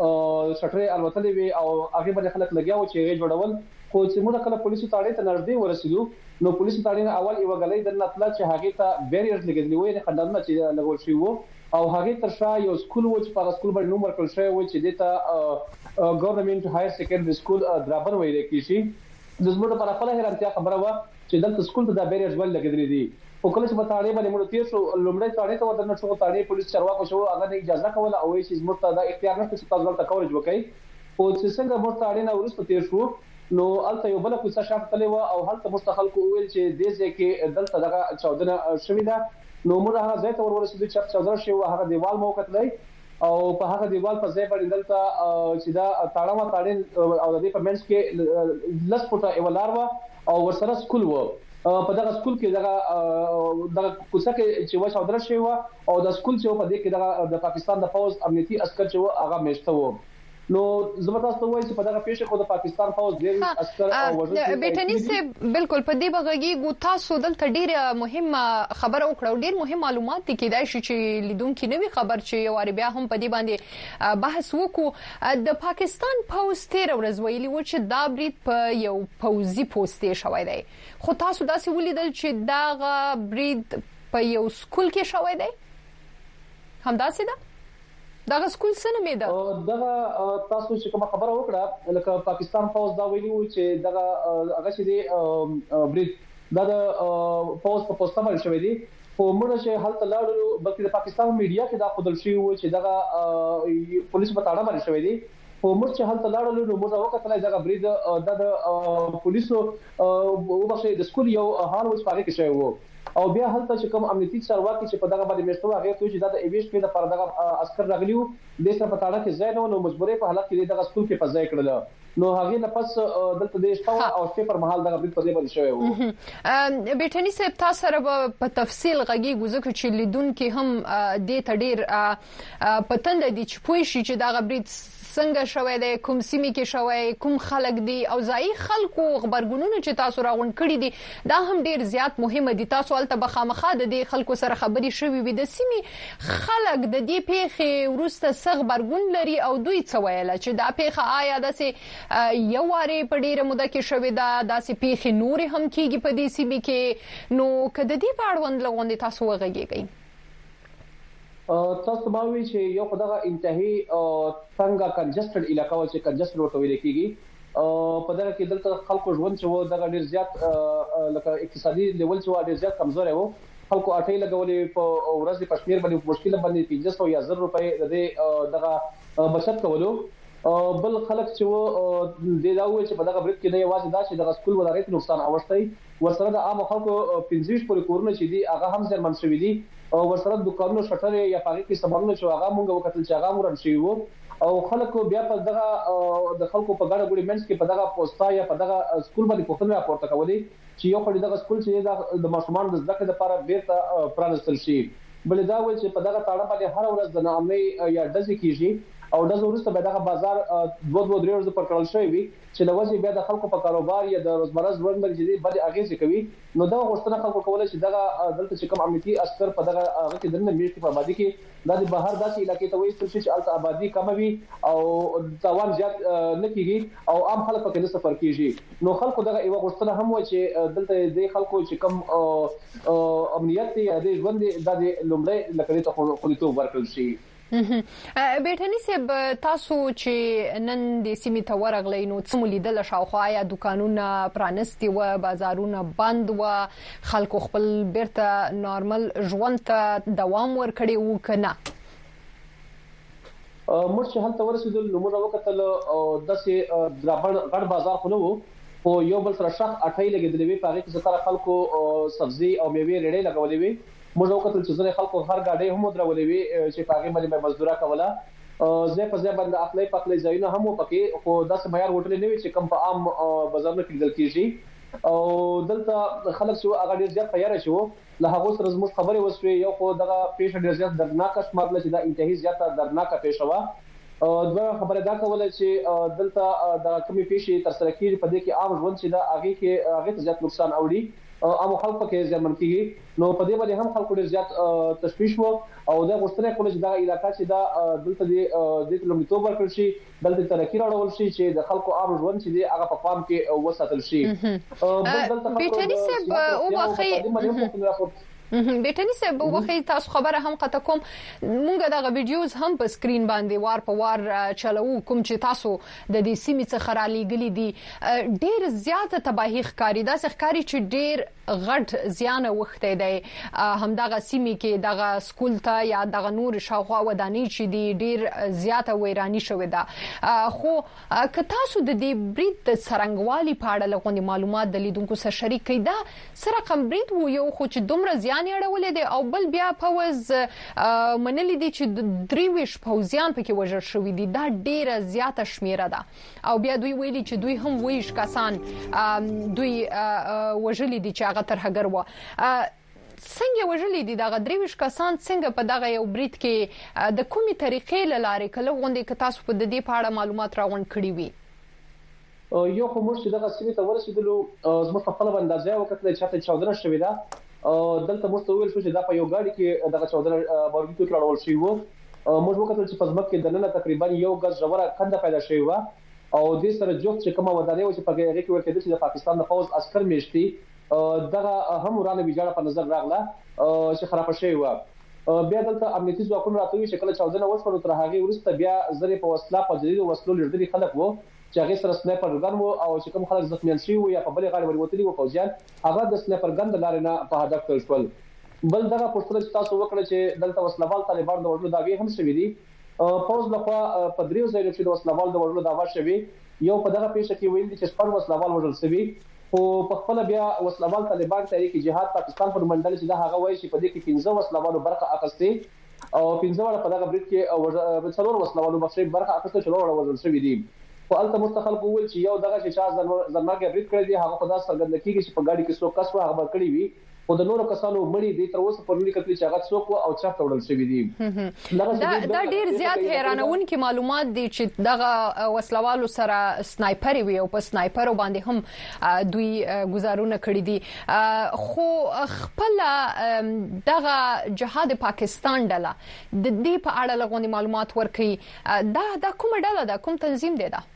شټرې الوتلې وي او هغه باندې خلک لګیاو چې یې جوړول خو چې موږ کله پولیسو تاړې ته نږدې ورسېدو نو پولیسو تاړې نه اول یو غلې د نتلا چې هغه ته بیریئرز لګېدلی وي نه خندانه چې لګول شي وو او هغه تر شا یو سکول و چې په سکول باندې نوم ورکړل شوی و چې دته ګورنمنت هایر سیکنډري سکول درابر ویل کیږي د زموږ په خپل حیرانتیا خبره و چې دلته سکول ته د بیریئرز ول لګېدلی دي او کله چې په تاړې باندې موږ تیر شو لومړی تاړې ته ودرنه شو تاړې پولیس چارواکو شو هغه اجازه کوله او چې زموږ ته د اختیار نشته چې تاسو دلته کورج وکړي او چې څنګه موږ تاړې نه ورسته تیر شو نو الته یو بل کوڅه شاف تلې و او هلته مستقل کو ویل چې د دې کې دلته دغه چودنه شوې ده نو موږ هغه ځای ته ورسېدو چې چودنه شو هغه دیوال مو کتلې او په هغه دیوال په ځای باندې دلته چې دا تاړه ما تاړې او د دې په منځ کې لس فوټه ایولار و او ورسره سکول و په دغه سکول کې دغه دغه کوڅه کې چې و چودنه شوی و او د سکول چې په دې کې دغه د پاکستان د فوج امنیتي عسكر چې و هغه مشته و نو زما تاسو وایي چې په دغه پیښه کې د پاکستان فوج ډېر عسكر او وژل بیٹنی سه بالکل په دې بغږی ګو تاسو دلته ډېر مهمه خبره وکړه ډېر مهم معلومات دي کېدای شي چې لیدونکو نوې خبر چې یو اړ بیا هم په دې باندې بحث وکړو د پاکستان فوج تیر ورځ ویلي و چې دا برید په یو فوزي پوسټ شوی دی خو تاسو داسې ولیدل چې دا برید په یو سکول کې شوی دی همداسې ده دغه سکول څنګه مې ده دغه تاسو چې کوم خبره وکړه لکه پاکستان فوج دا ویلي و چې دغه هغه چې دی برید دا د فوج په پوسټ باندې شوی دی خو موږ چې حالت لاړو بلکې د پاکستان میډیا کې دا خودل شي و چې دغه پولیس په تاړه باندې شوی دی خو موږ چې حالت لاړو نو موږ وکړل دغه برید د پولیسو وبخښه د سکول یو حال وس پاره کې شوی و او بیا هلته چې کوم امنیتي چارواکي چې په دغه باندې مشتو هغه ته چې د ایویش په لپاره دغه عسكر راغلیو د سره په تاړه کې ځای نو مجبورې په حالت کې دغه سکول کې په ځای کړل نو هغه نه پس دلته د شپه او شپه پر مهال دغه برید په دې باندې شوی و بیٹنی صاحب تاسو سره په تفصیل غږی غوځکه چې لیدونکو هم د تډیر پتند دي چې پوه شي چې دغه برید څنګه شوی دی کوم سیمه کې شوی کوم خلک دي او ځای خلکو خبرګونونه چې تاسو راغون کړی دي دا هم ډیر زیات مهمه دي تاسو الته بخامخه د دې خلکو سره خبري شوي وي د سیمه خلک د دې پیښې ورسته څنګه خبرګون لري او دوی څه ویل چې دا پیښه آیا داسې یو واره په ډیره موده کې شوی دا داسې پیښې نور هم کیږي په دې سیمه کې نو کده دې په اړوند لغوندې تاسو وغږیږئ تاسو باندې چې یو خدغه انتهایی څنګه کنجسټډ علاقہ و چې کنجسټډ ورته ویل کیږي په دغه کې دلته خلکو ژوند چې و دغه ډیر زیات لکه اقتصادي لیول چې و ډیر زیات کمزور و خلکو اټای لګولې په ورځ په شمیر باندې مشکل باندې پنځه سوه یا زر روپۍ د دغه بچت کولو بل خلک چې و د داوي چې په دغه برید کې نه یوازې دا چې دغه سکول ولایت نقصان اوښتي ورسره د عام خلکو پنځه پورې کورونه چې دي هغه هم ځل منشوي دي او ورسره دکانونو شټر یا پاګه کې سامانونه چې هغه مونږ وکړل چې هغه مرن شي وو او خلکو بیا په دغه د خلکو په ګډه ګډه منځ کې په دغه پوسټا یا په دغه سکول باندې پوښتنه راپورته کولې چې یو خړې دغه سکول چې د ماشومان د زده کړې لپاره بیرته پرانستل شي بل دا و چې په دغه تاړه باندې هر ورځ د نامې یا ډزې کیږي او د زورسته به دغه بازار دوه دوه درې ورځې پر کړل شوی وي چې لوځي بیا د خلکو په کاروبار یا د روزمره ژوند باندې چې بد اغیز کوي نو دا غوښتنه خلکو کولای چې دغه دلته چې کوم امنیتي عسكر په دغه هغه کې دنه میشتي په آبادی کې د بهر داسې علاقې ته وایي چې الته آبادی کم وي او تاوان زیات نه کیږي او عام خلک په کې سفر کیږي نو خلکو دغه یو غوښتنه هم و چې دلته د خلکو چې کوم امنیت دی د ژوند د لومړی لکه ته خپلتوب ورکړل شي بیٹنی صاحب تاسو چې نن د سیمې ته ورغلئ نو څه مولیدل شاوخوا یا دکانونه پرانستي و بازارونه بند و خلکو خپل بیرته نارمل ژوند ته دوام ورکړي و کنه موږ چې هلته ورسېدل نو موږ وکتل داسې درابړ غړ بازار خو نه وو او یو بل سره شخ اټای لګېدلې وي په هغه کې ستاره خلکو سبزي او میوه ریډې لګولې وي موږ وکتل چې ځینې خلکو هر ګاډي هم درولې وي چې په هغه باندې مزدورا کوله زه په ځای باندې خپلې پخلې ځایونه هم وپکې خو داسې معیار هوټل نه وي چې کم په عام بازارونو کې دل کېږي او دلته خلک شو هغه ډیر زیات تیار شو له هغه سره زموږ خبرې وسوي یو خو دغه پیښه ډیر زیات دردناک شمارل چې دا انتهایی زیات دردناک پیښه و دوه خبره دا کوله چې دلته د کمی پیښې تر سره کېږي په دې کې عام ژوند چې دا هغه کې هغه ته زیات نقصان اوړي عام خلکو کې ځمن کېږي نو په دې باندې هم خلکو ډیر زیات تشویش وو او دا غوښتنه کوله چې دا علاقې چې دا دلته د د لومړیتوب ورکړل شي دلته ترقی راوړل شي چې د خلکو عام ژوند چې دی هغه په پام کې وساتل شي بیٹنی صاحب او واخی بیٹنی صاحب وخی تاسو خبره هم قطه کوم مونږ دغه ویډیوز هم په سکرین باندې وار په وار چلو کوم چې تاسو د دې سیمې څخه را لېګلې دي ډیر زیاته تباہی ښکاری دا ښکاری چې ډیر غټ زیان وخته دی همدغه سیمې کې دغه سکول ته یا دغه نور شاوخوا ودانۍ چې دی ډیر زیاته ویرانی شوې ده خو که تاسو د دې برید د سرنګوالي په اړه لغونی معلومات د لیدونکو سره شریک کړئ دا سره کوم برید وو یو خو چې دومره زیان اړولې دي او بل بیا پوز منلې دي چې دریوش پوزیان پکې وژل شوې دي دا ډیره زیاته شمیره ده او بیا دوی ویلي چې دوی هم ویش کسان دوی وژلې دي چې هغه تر هغه و څنګه وژلې دي دا دریوش کسان څنګه په دغه یو برید کې د کومي طریقې لاره کله غونډې ک تاسو په دې په اړه معلومات راغونډ کړی وي یو خو موږ چې دغه سیمې ته ورسېدلو زموږ په خپل اندازې وکړل چې تاسو چودره شوې ده دلته موږ ویل شو چې دا په یو ګاډي کې دغه چودره بارګیتو کې راوړل شي وو موږ وکړل چې په ځمکه کې دننه تقریبا یو غز ژوره کنده پیدا شوی و او د سره جوخت چې کومه ودانۍ و چې په هغه کې ورته د پاکستان د فوز عسكر میشتي دغه هم ورانه ویجاړه په نظر راغله چې خراب شوی و بیا دلته امنیتي ځواکونه راټوي چې کله چودنه وشو تر هغه وروسته بیا زری په وسله په جديد وسلو لري خلک وو چې هغه سره سنایپر ګن وو او چې کوم خلک زخمیان شي وو یا په بلې غاړه وروتلي وو فوجیان هغه د سنایپر ګن د لارې نه په هدف کړل شول بل دغه پوښتنه چې تاسو وکړه چې دلته وسلوال طالبان د وژلو داوی هم شوې دي فوز لخوا په دریو ځایونو کې د وسلوال د وژلو داوا شوې یو په دغه پیښه کې ویل دي چې شپږ وسلوال وژل شوي او په خپل بیا وسلوال طالبان تحریک جهاد پاکستان پر منډل چې دا هغه وایي چې په دې کې پنځه وسلوالو برخه اخیستې او پنځه وړه په دغه برید کې او څلور وسلوالو برخه اخیستې چې وړه وژل شوي دي خو الته مستقل کوول چې یو دغه چې چا زرماګه برید کړی دی هغه خدا څرګند کیږي چې په ګاډي کې څوک کس و هغه کړی وي او د نورو کسانو مړي دي تر اوسه په لوري کې چې هغه څوک او چا توړل شوی دي دا دا ډیر زیات حیرانون کې معلومات دي چې دغه وسلوالو سره سنایپر وي او په سنایپر باندې هم دوی گزارونه کړی دي خو خپل دغه جهاد پاکستان ډله د دې په اړه لغونی معلومات ورکړي دا دا کومه ډله ده کوم تنظیم دی دا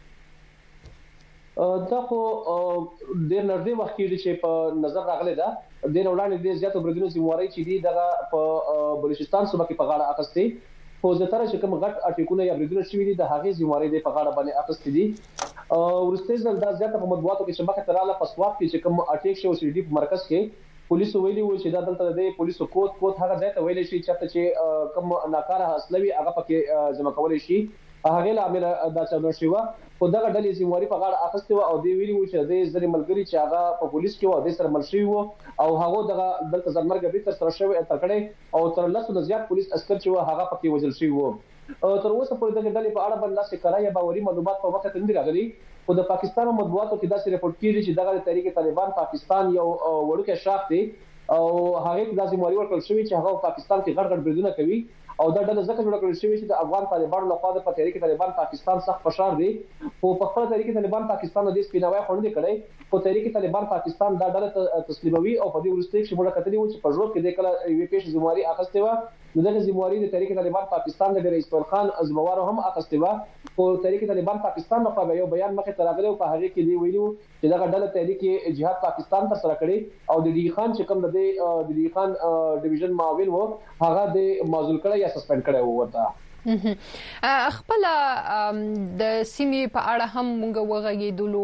دا خو ډیر نږدې وخت کې چې په نظر راغلی دا د وړاندې د زیاتو بریدونو ذمہواری چې دی دغه په بلوچستان صوبه کې په غاړه اخستې خو زتره چې کوم غټ اټیکونه یا بریدونه شوي دي د هغه ذمہواری د په غاړه باندې اخستې دي او ورسته ځل دا زیاته په مطبوعاتو کې شبکه تراله په سواب کې چې کوم اټیک شو سی ډي په مرکز کې پولیسو ویلي و چې دا دلته د پولیسو کوټ کوټ هغه ځای ته ویل شي چې کوم ناکاره اصلي هغه پکې جمع کول شي هغه لا امر دا چلو شي و خو دغه ډلې ذمہواری په غاړه اخستې و او دی ویلي و چې د زری ملګری چې هغه په پولیس کې و د سر ملشي و او هغه دغه دلته زمرګ به تر سره شوی تر کړي او تر لاسو زیات پولیس عسكر چې هغه پکې وژل شي و تر اوسه پورې دغه ډلې په اړه باندې څه کړای باوري معلومات په وخت نه راغلي خو د پاکستان مطبوعاتو کې دا څه رپورټ کیږي چې دغه تحریک طالبان پاکستان یو وړوکی شاخ دی او هغه د ذمہواری ورکړل شوی چې هغه پاکستان کې غړ غړ بریدونه کوي او دا ډله ځکه جوړ کړل شوی چې د افغان طالبانو لخوا د تحریک طالبان پاکستان سخت فشار دی او په خپل تحریک طالبان پاکستان د سپیناوي خوندې کړي او تحریک طالبان پاکستان دا ډله تسلیموي او په دې ورسته چې موږ کتلی و چې په ژوند کې د کله یو پیښ ذمہواری اخستې و نو دغه ذمہواری د تحریک طالبان پاکستان د رئیس خان ازموار هم اخستې و او تحریک طالبان پاکستان لخوا یو بیان مخه تراغلی او په هغه کې دی ویلو چې دغه ډله تحریک جهاد پاکستان تر سره کړي او د ډی خان چې کوم د ډی خان ډیویژن معاون وو هغه د معزول کړی یا سسپند کړی وو ورته خپل د سیمې په اړه هم موږ وغږیدلو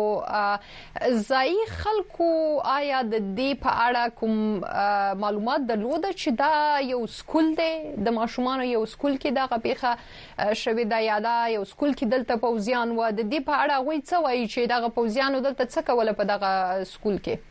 خو ځای خلکو آیا د دې په اړه کوم معلومات درلوده چې دا یو سکول دی د ماشومان یو سکول کې دا غبيخه شوی دا یاده یو سکول کې دلته پوزیان و د دې په اړه وایي څه وایي چې دا پوزیان دلته څه کول په دغه سکول کې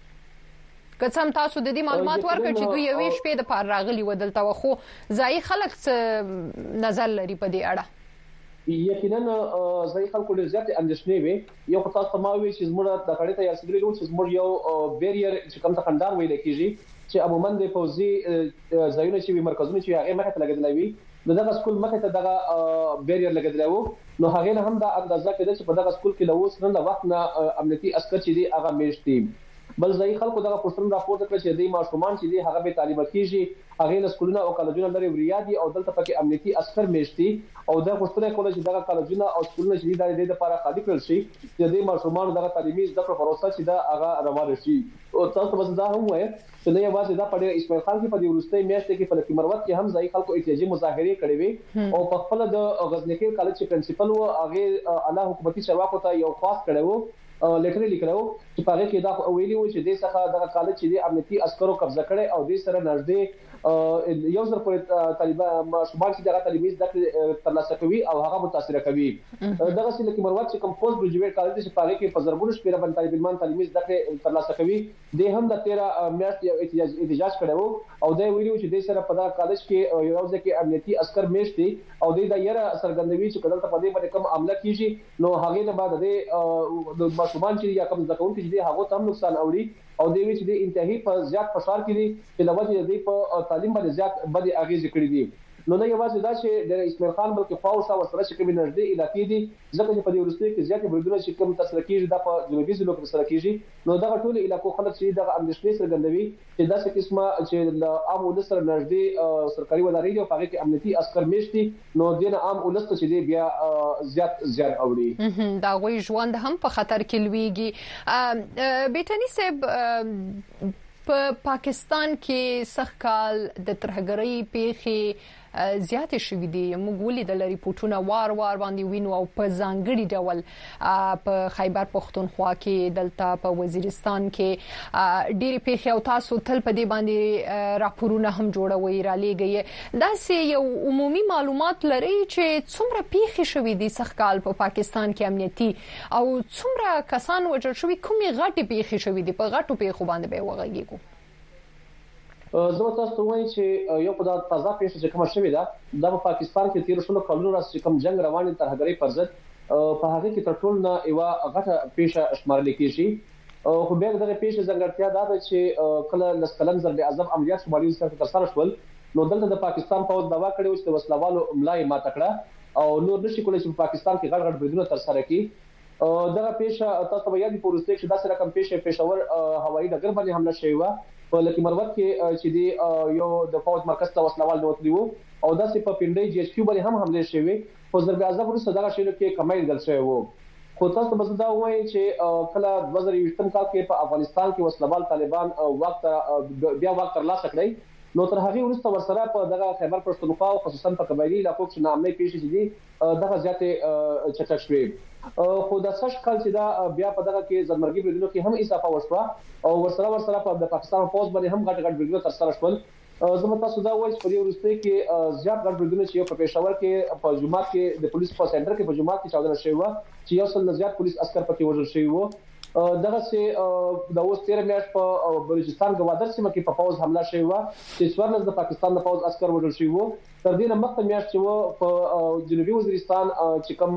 کڅم تاسو د دې معلومات ورکړئ چې دوی یوې شپې د پار راغلي ودلته وخو ځای خلک څه نظر لري په دې اړه یقینا ځای خلکو ډېر زیات اندېښنې وي یو خاص تماوي چې زموږ د کړه ته یاسګری نو چې زموږ یو بیریر چې کوم ته خندار ویل کیږي چې عموما د فوزي ځایونه چې مرکزونه چې هغه مخه لګیدلای وي دغه سکول مخه ته دغه بیریر لګیدلای وو نو هغه نه هم دا اندازه کړي چې په دغه سکول کې لوس نه د وخت نه امنیتي عسكر چې دی هغه میشتي بل ځای خلکو دغه پوښتنه راپورته کړه چې د ماشومان چې دی هغه به تعلیم کیږي هغه له سکولونو او کالجونو لري وریادي او دلته پکې امنیتي عسكر میشتي او دا پوښتنه کوله چې دغه کالجونو او سکولونو چې د دې لپاره خالي کړل شي چې د ماشومان دغه تعلیمي زده کړو پروسه چې دا هغه روانه شي او تاسو به دا هم وایي چې نه یوازې دا په اسماعیل خان کې په دې ورستۍ میاشت کې په لکه مروت کې هم ځای خلکو احتجاجي مظاهره کړې وي او په خپل د غزنی کالج چې پرنسپل و هغه اعلی حکومتي چارواکو ته یو خاص کړو لیټر لیکلو چې په هغه کې دا ویلي و چې د څخه د کالج چې د امنیتي عسکرو قبضه کړي او د سره نږدې یو ځل پر طالبان ماشومان چې دغه تعلیمي زده کړې ترلاسه کوي او هغه متاثر کوي دغه چې لکه مروت چې کوم پوسټ ګریجویټ کالج چې په هغه کې په زرګونو شپږ باندې طالب علمان تعلیمي زده کړې ترلاسه کوي د هم د تیرا میاشت یو احتجاج احتجاج کړو او دا ویلي چې د سره په دغه کالج کې یو ځل کې امنیتي عسكر میشتي او د یره سرګندوي چې کله په دې باندې کوم عمله کیږي نو هغه نه بعد د ماشومان چې یا کوم ځکون چې د هغه تم نقصان اوري او د وی چې د انتهایی په زیات فشار کې دي چې لوجه د په تعلیم باندې زیات بد اغیز کړی دي نو نه یوازې دا چې د اسماعیل خان بلکې فاوسا ورسره چې کوم نږدې علاقې دي ځکه چې په دې ورستۍ کې زیات بریدونه چې کوم تسره کیږي د په جنوبي ضلعو کې تسره کیږي نو دغه ټول علاقو خلک چې دغه اندېښنې څرګندوي چې دا څه قسمه چې د عام ولس سره نږدې سرکاري ودارې دي او هغه کې امنیتي عسكر میشتي نو دین عام ولس چې دی بیا زیات زیات اوري دا غوي ژوند هم په خطر کې لويږي بیٹنی صاحب په پاکستان کې سخت کال د ترهګرۍ پیښې زیات شوې دي موږ ولیدل ریپورتونه وار وار باندې وینو او په ځانګړي ډول په خیبر پختونخوا کې دلته په وزیرستان کې ډېری پیښې او تاسو تل په دې باندې راپورونه هم جوړوي را لېږي دا سه یو عمومي معلومات لري چې څومره پیښې شوې دي سخت کال په پاکستان کې امنیتي او څومره کسان وژل شوي کومې غټې پیښې شوې دي په غټو پیښو باندې به وغږیږو زه تاسو ته وایم چې یو په دغه تازه پیښه چې کوم شوې ده د پاکستان کې تیر شلو کلونو راځي کوم جنگ روان تر هغې پر ضد په هغه کې تر ټولو نه یو غټه پیښه شمارل کېږي خو بیا دغه پیښه ځانګړتیا دا ده چې کله لسکلن ضرب اعظم عملیات شمالي سره تر سره شول نو دلته د پاکستان پوز دوا کړو چې وسلوالو املای ماته کړه او نور نشي کولای چې په پاکستان کې غړ غړ بریدونه تر سره کړي دغه پیښه تاسو به یاد پورسته چې دا سره کوم پیښه پېښور هوایي ډګر باندې حمله شوی و په لکه مروت کې چې دی یو د فوج مرکز ته وسلوال نوتلی وو او داسې په پنډي جی ایچ کیو باندې هم حمله شوی خو ضرب اعظم وروسته دغه شیلو کې کمای دل شوی وو خو تاسو به دا وایي چې کله دوه زره یوولسم کال کې په افغانستان کې وسلوال طالبان وخت بیا وخت ترلاسه کړی نو تر هغه وروسته ورسره په دغه خیبر پښتونخوا او خصوصا په قبایلی علاقو کې نامې پیښې دي دغه زیاتې چټک شوي خو د سش کال چې دا بیا په دغه کې زمرګي بریدونو کې هم اضافه وشوه او ورسره ورسره په پاکستان فوج باندې هم غټ غټ بریدونه تر سره شول زموږ تاسو دا وایي چې په دې ورسته کې زیات غټ بریدونه چې په پېښور کې په جمعات کې د پولیس په سنټر کې په جمعات کې چاودنه شوی و چې یو څل زیات پولیس عسكر پکې وژل شوی وو دغه چې د اوس تیر میاشت په بلوچستان غوادر سیمه کې په فوز حمله شوی و چې څوارلس د پاکستان د فوز عسكر وژل شوی وو تر دې نه مخکې میاشت چې و په جنوبي وزیرستان چې کوم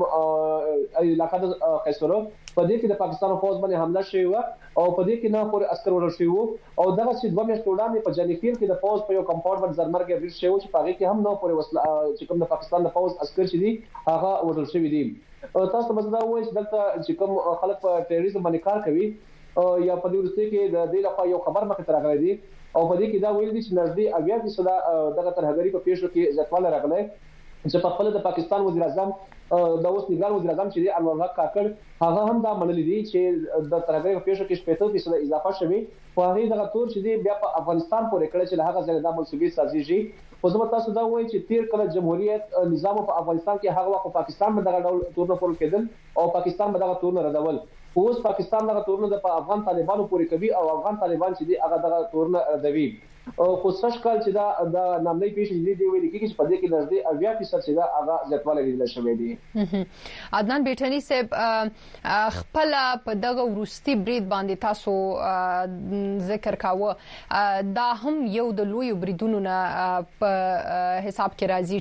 علاقې د خیسرو په دې کې د پاکستان فوز باندې حمله شوی و او په دې کې نه پور عسكر وژل شوی وو او دغه چې دوه میاشتې وړاندې په جنیفیر کې د فوز په یو کمپاوند باندې زرمرګ ویل شوی چې په هغه کې هم نه پور وسله چې کوم د پاکستان د فوز عسكر چې دي هغه وژل شوی دي تاسو ته مزدا وایي چې دلته چې کوم خلک په ټیرریزم باندې کار کوي یا په دې ورسته کې د دې لپاره یو خبر مخه تر راغلی دی او په دې کې دا ویل دي چې نږدې اویا فیصد دغه ترهګری په پیښو کې زیاتوالی راغلی چې په خپل د پاکستان وزیر اعظم د اوس نګران وزیر اعظم چې دی انور حق کاکړ هغه هم دا منلي دي چې د ترهګری په پیښو کې شپږ فیصد اضافه شوی خو هغه دغه تور چې دی بیا په افغانستان پورې کړی چې هغه ځای د منسوبي سازي خو زه تاسو دا وایم چې تیر کله جمهوریت نظام په افغانستان کې هغه وخت پاکستان باندې دغه ډول تورونه پورل کېدل او پاکستان باندې دغه تورونه ردول. اوس پاکستان دغه تورونه د افغان طالبانو پورې کوي او افغان طالبان چې دی هغه دغه تورونه ردوي. خو سش کال چې دا د نامنۍ پیښې دي دی ویل کېږي چې په دې کې نږدې اویا فیصد چې دا هغه زیاتوالی لیدل شوی دی. عدنان بیٹنی صاحب خپل په دغه ورستي برید باندې تاسو ذکر کاوه دا هم یو د لوی بریدونو نه په حساب کې راځي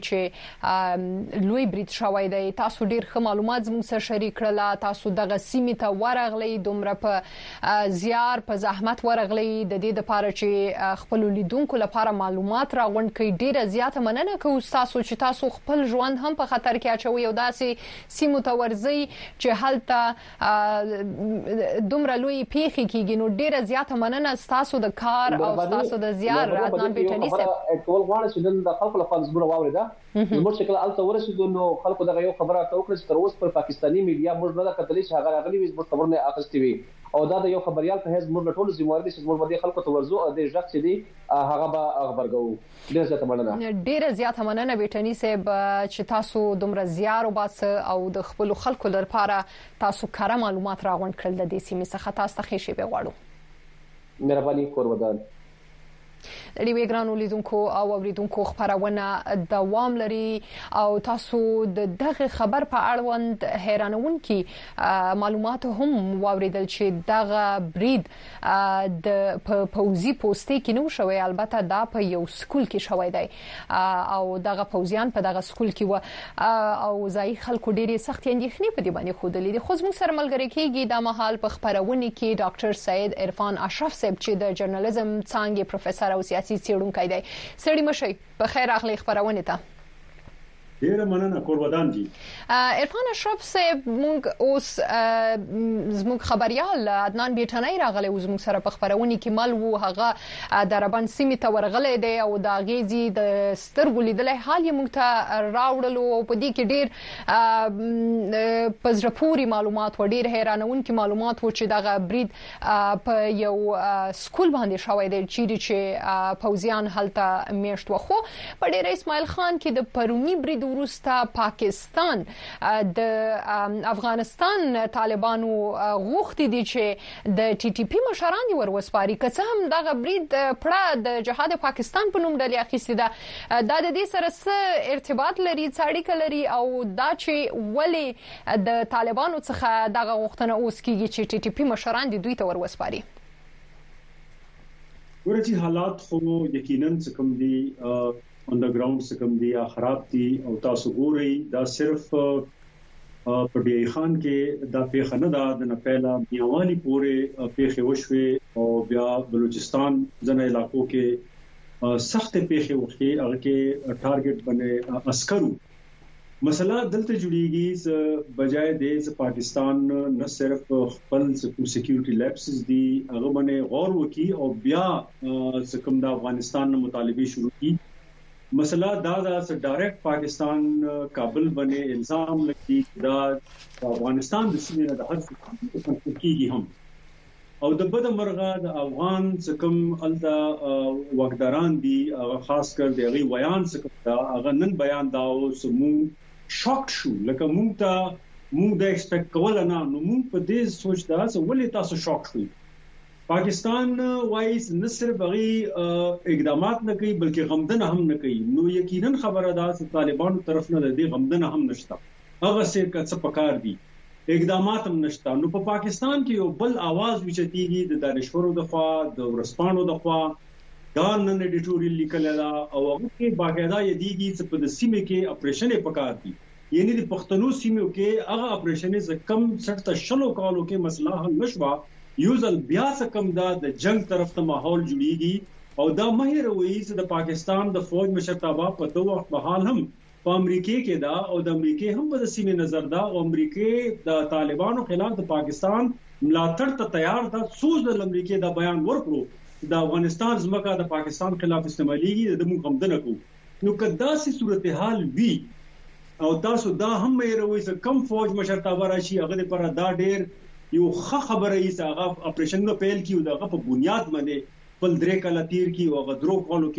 چې لوی برید شوی دی. تاسو ډیر ښه معلومات زموږ سره شریک کړل. تاسو دغه سیمې ته ورغلی دومره په زیار په زحمت ورغلی د دې لپاره چې خپل لیدونکو لپاره معلومات راغونډ کړئ. ډیره زیاته مننه کوم تاسو چې تاسو خپل ژوند هم په خطر کې اچوي او داسې سیمو ته ورځي چې هلته دومره لوی پیښې کیږي. نو ډیره زیاته مننه تاسو د کار او تاسو د زیار. عدنان بیٹنی صاحب ټول غواړي چې د خلکو لپاره زموږ واوري دا زموږ شکل الته ورسېدو نو خلکو دغه یو خبره توکړه چې تر اوسه پر پاکستانی میډیا موږ نه کتلې چې هغه راغلي وي زموږ خبرونه اخستې وي او دا د یو خبريال په هیڅ موږ ټول ذمہ وار دي چې موږ باندې خلکو ته ورزو او د ژغ چې دی هغه به خبرګو. ډیر زیاته مننه. ډیر زیاته مننه بیٹنی صاحب چې تاسو دومره زیار وباس او د خپل خلکو لپاره تاسو کار معلومات راغونډ کړل د دې سیمې څخه. تاسو ته ښه شی به غواړو. مهرباني کورودان. د دې ګرانو لیدونکو او اوریدونکو خبرونه دوام لري او تاسو د دغه خبر په اړوند حیرانونکي معلومات هم واوریدل چې دغه برید د پوزي پوسټي کې نو شوی. البته دا په یو سکول کې شوی دی او دغه پوزیان په دغه سکول کې و او ځای خلکو ډېری سخت اندېښنې په دې باندې خودلې دي. خو زموږ سره ملګری کېږي د مهال په خبرونه کې ډاکټر سید عرفان اشرف صاحب چې د جرنالیزم څانګې پروفیسور او سیاسي څېړونکی دی. سړی مشي په خیر اخلي خبرونه ته. ډیره مننه کورودان جی. عرفان اشرف صاحب مونږ اوس زموږ خبريال عدنان بیٹنی راغلی و زموږ سره په خبرونه کې مل وو. هغه د ربان سیمې ته ورغلی دی او دا غیزي د سترګو لیدلې حال یې مونږ ته راوړل او په دې کې ډیر پزرپوري معلومات و ډیر حیرانونکي معلومات و چې دغه برید په یو سکول باندې شوی دی چې پوزیان هلته میشت و. خو په ډیر اسماعیل خان کې د پرونی برید وروسته پاکستان د افغانستان طالبانو غوښتي دي چې د ټي ټي پی مشران وروسپاري که څه هم دغه برید پړه د جهاد پاکستان په نوم ډلې اخیستې ده. دا د دې سره څه ارتباط لري څه اړیکه لري او دا چې ولې د طالبانو څخه دغه غوښتنه اوس کیږي چې ټي ټي پی مشران د دوی ته وروسپاري؟ ورته حالات خو یقینا څه کوم دي انډرګراوند څه کوم دي خراب دي او تاسو ګورئ دا صرف په ډی خان کې دا پیښه نه ده د نه پهلا میوالي پورې پیښه وشوه او بیا بلوچستان ځنه علاقو کې سخت پیښه وکړي هغه کې ټارګټ باندې عسکرو مسله دلته جوړیږي بجای د پاکستان نه صرف خپل سکیورټي لیپسز دي هغه باندې غور وکړي او بیا څنګه د افغانستان نه مطالبه شروع کړي. مسله دا دا چې ډایرکټ پاکستان کابل باندې الزام لګي دا افغانستان د سیمې نه د حد کېږي هم او د بده مرغه د افغان څخه الدا وقداران دي خاص کر د غي ویان څخه دا هغه نن بیان دا او سمو شاک شو لکه مونږ ته مونږ د ایکسپیکټ کول نه نو مونږ په دې سوچ دا چې ولې تاسو شاک شوي. پاکستان وایس نه صرف غي اقدامات نه کوي بلکې غمدنه هم نه کوي. نو یقینا خبره ده چې طالبانو طرف نه د غمدنه هم نشته هغه څه څه پکار دي اقدامات هم نشته. نو په پاکستان کې یو بل आवाज وچتيږي د دانشورو د خوا د ورسپانو د خوا دا نن ایډیټوریل لیکل دا او هغه کې باقاعده یديږي چې په د سیمه کې اپریشن پکار دي یعنی د پښتنو سیمو کې هغه اپریشن ز کم سټ شلو کالو کې مسله حل نشوا یوزل بیا څخه دا د جنگ طرف ته ماحول جوړیږي او دا مهر وایي چې د پاکستان د فوج مشرتابه په تو وخت بحال هم په امریکا کې دا او د امریکا هم په سیمه نظر دا او امریکا د طالبانو خلاف د پاکستان ملاتړ ته تیار ده. سوز د امریکا دا بیان ورکړو د افغانستان زمکه د پاکستان خلاف استعماليږي د موږ غمدنه کو. نو کدا سي صورتحال وی او تاسو دا هم مې روي چې کم فوج مشرتابه راشي هغه لپاره دا ډېر یو ښه خبره یې چې هغه اپریشن نو پیل کیو دغه په بنیاد باندې بل درې کاله تیر کی او غدرو کولو کې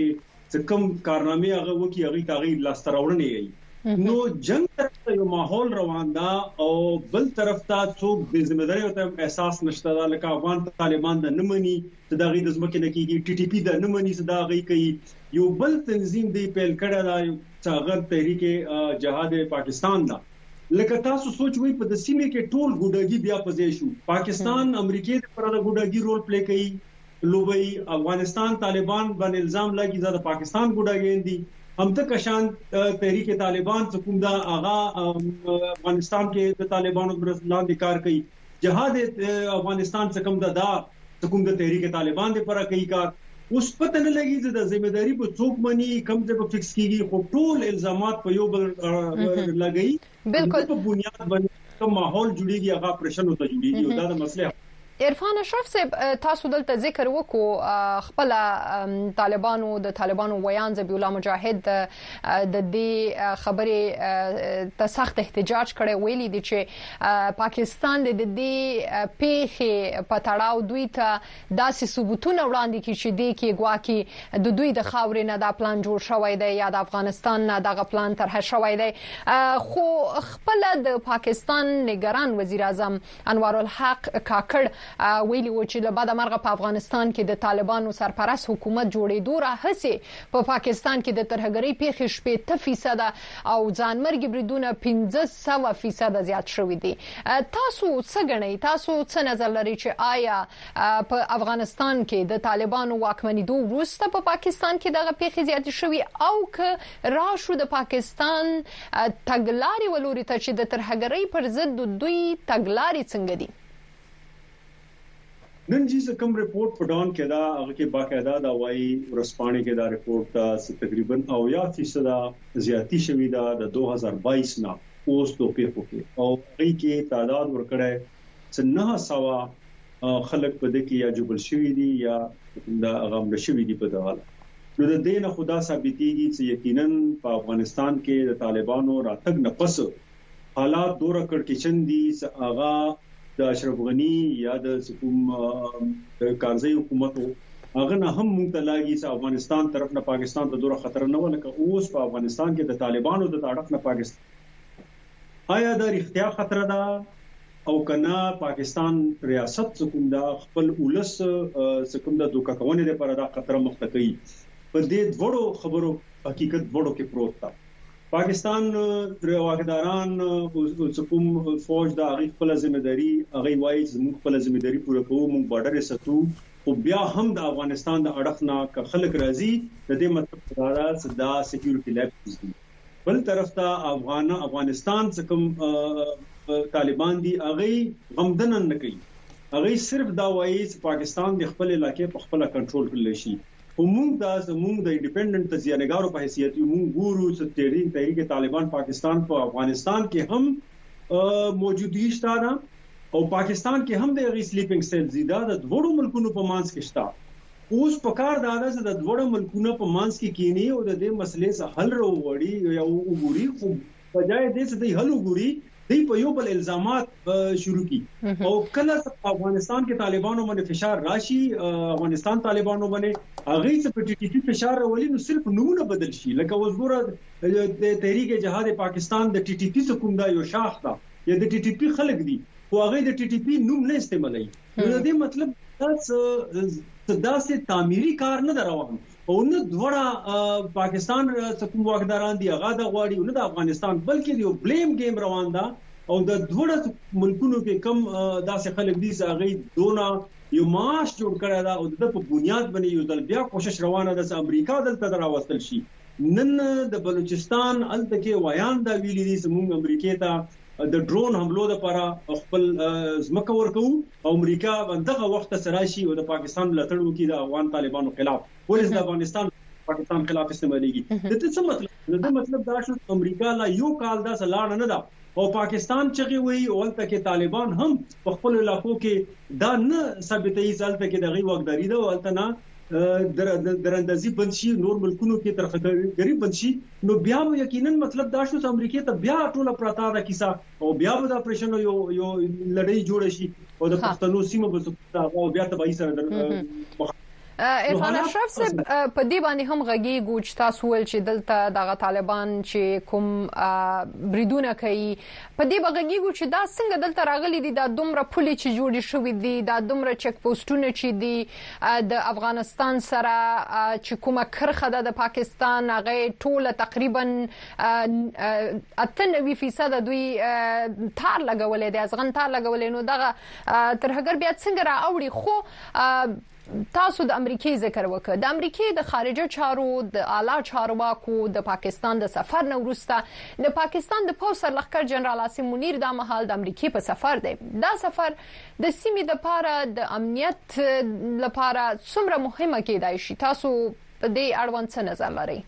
څه کوم کارنامې هغه وکي هغه تغیر لاستراوړنې یي نو جنگ طرف ته یو ماحول روان دا او بل طرف ته څوک د ځمېداري او احساس نشته دا لکه افغان طالبان د نمنې چې دا غي د ځمکې نه کیږي ټي ټي پی د نمنې چې دا غي کوي یو بل تنظیم دی پیل کړه دا څاغر تحریک جهاد پاکستان دا لکه تاسو سوچ وي په د سیمې کې ټول ګډاګي بیا پځې شو پاکستان امریکای پر د ګډاګي رول پلی کوي لوبي افغانستان طالبان باندې الزام لګي دا پاکستان ګډاګي دي هم د کشان تحریک طالبان څخه کوم دا اغا افغانستان کې د طالبانو پر لاندې کار کوي جهاد افغانستان څخه کوم دا د کوم د تحریک طالبان لپاره کوي کار اوس پته نه لګي چې د ځمېداري په څوک مني کم ځای په فکس کیږي خو ټول الزامات په یو بل لګي بالکل په بنیاد باندې کوم ماحول جوړیږي هغه پرشن ته جوړیږي او دا د مسله عرفان اشرف صاحب تاسو دلته ذکر وکړو خپل طالبانو د طالبانو ویان ذبیح الله مجاهد د دې خبرې ته سخت احتجاج کړي ویلي دي چې پاکستان د دې پیښې پټاړاو دوی ته داسې ثبوتونه وړاندې کړي چې د کې گواکي د دوی د خاورې نه دا پلان جوړ شوی دی یا د افغانستان نه دغه پلان طرح شوی دی خو خپل د پاکستان نگران وزیر اعظم انوار الحق کاکړ ویلي و چې له بعد مرغه په افغانستان کې د طالبانو سرپرست حکومت جوړېدو را هڅه په پاکستان کې د ترهګرۍ پیښې شپږ فیصد او ځانمرګي بریدونه پنځه سوه فیصد زیات شوې دي تاسو څه غنئ تاسو څه نظر لرئ چې آیا په افغانستان کې د طالبانو واکمنېدو وروسته په پاکستان کې دغه پیښې زیات شوې او که راشو د پاکستان تګلارې ولوري ته چې د ترهګرۍ پر ضد دوی تګلارې څنګه دي نن چې کوم ریپورت په ډان کې دا هغه کې باقاعده دا وایي ورسپانې کې دا ریپورت دا تقریبا او یا فیصد زیاتی شوې ده د دوه هزار بایس نه اوس د پیښو کې او هغه کې تعداد ورکړی چې نه سوا خلک په دې کې یا جبل شوی دي یا دا غم شوی دي په دغه نو د دې نه خدا ثابتېږي چې یقینا په افغانستان کې د طالبانو راتګ نه پس حالات دوره کړکېچن دي چې هغه د اشرف غنی یا د کوم کارزی حکومت هغه نه هم مونږ ته لاګي چې افغانستان طرف نه پاکستان ته دوره خطر نه ولکه اوس په افغانستان کې د طالبانو د تعرف نه پاکستان آیا د اختیار خطر ده او کنا پاکستان ریاست کوم دا خپل ولس کوم دا دوکه کوونه لپاره دا خطر مختقي په دې وړو خبرو حقیقت وړو کې پروت ده پاکستان واقعداران کوم فوج دا غي خپل ځمېداري هغه وایي چې موږ خپل ځمېداري پوره کوو موږ بارډر ساتو او بیا هم د افغانستان د اړخ نه ک خلک راځي د دې مطلب دا چې دا سکیورټي لیپس دي بل طرف ته افغان افغانستان څخه کوم طالبان دي هغه غمدن نه کوي هغه صرف دا وایي چې پاکستان د خپل علاقې په خپل کنټرول کړل شي موږ دا زموږ د انډیپندنت تجزیه‌نګارو په حیثیت یو موږ ګورو چې تحریک تحریک طالبان پاکستان په افغانستان کې هم موجودي شته او پاکستان کې هم د غي سلیپینګ سیل زیاده د دوړو ملکونو په مانس کې شته اوس په کار دا ده چې د دوړو ملکونو په مانس کې کینی او د دې مسلې څخه حل وروړي یا وګوري خو بجای دې چې د حل وګوري دی په یو بل الزامات شروع کی او کله افغانستان کې طالبانو باندې فشار راشي افغانستان طالبانو باندې هغه څه په ټي ټي پی فشار راولي نو صرف نمونه بدل شي لکه وزګوره د تحریک جهاد پاکستان د ټي ټي پی څخه کوم دا یو شاخ ده یا د ټي ټي پی خلک دي خو هغه د ټي ټي پی نوم نه استعمالوي نو د دې مطلب دا داسې تعمیري کار نه روان او نه دوړه پاکستان څخه واقعداران دي هغه د غواړي نه د افغانستان بلکې یو بلیم گیم روان ده او د دوړه ملکونو کې کم داسې خلک دي چې هغه دونه یو ماش جوړ کړی دا او د په بنیاد باندې یو ځل بیا کوشش روانه ده چې امریکا دلته راوستل شي نن د بلوچستان الته کې ویان دا ویلي دي چې موږ امریکا ته د ډرون حملو لپاره خپل ځمکه ورکو او امریکا دغه وخت سره شي او د پاکستان ملاتړ وکړي د افغان طالبانو خلاف ولې د افغانستان پاکستان خلاف استعماليږي د څه مطلب د مطلب دا شو امریکا لا یو کال دا سلاړ نه ده او پاکستان چې وی اولته کې طالبان هم په خپل علاقو کې دا نه ثابتې ځلته کې دغه وګداري ده ولته نه در درندازي بند شي نور ملکونو کې ترخګری بند شي نو بیا یقینا مطلب دا شو چې امریکا ته بیا ټوله پراته ده کیسه او بیا د اپریشن یو یو لړۍ جوړ شي او د پښتنو سیمه په او بیا تبعی سره عرفان اشرف صاحب په دې باندې هم غږی ګوچ تاسو ول چې دلته دغه طالبان چې کوم بریدونه کوي په دې بغږی ګوچ دا څنګه دلته راغلي دي دا دومره پولي چې جوړې شوې دي دا دومره چک پوسټونه چې دي د افغانستان سره چې کومه کرخه ده د پاکستان هغه ټوله تقریبا اته نوي فیصد دوی تار لګولې دي ازغن تار لګولې نو دغه ترهګر بیا څنګه را اوړي خو تاسو د امریکای ذکر وکړ د امریکای د خارجه چارو د اعلی چارواکو د پاکستان د سفر نو وروسته د پاکستان د پوسر لخر جنرال عاصم منیر د مهال د امریکای په سفر دی دا سفر د سیمې د لپاره د امنیت لپاره څومره مهمه کېدای شي تاسو په دې اړوند څه نظر لرئ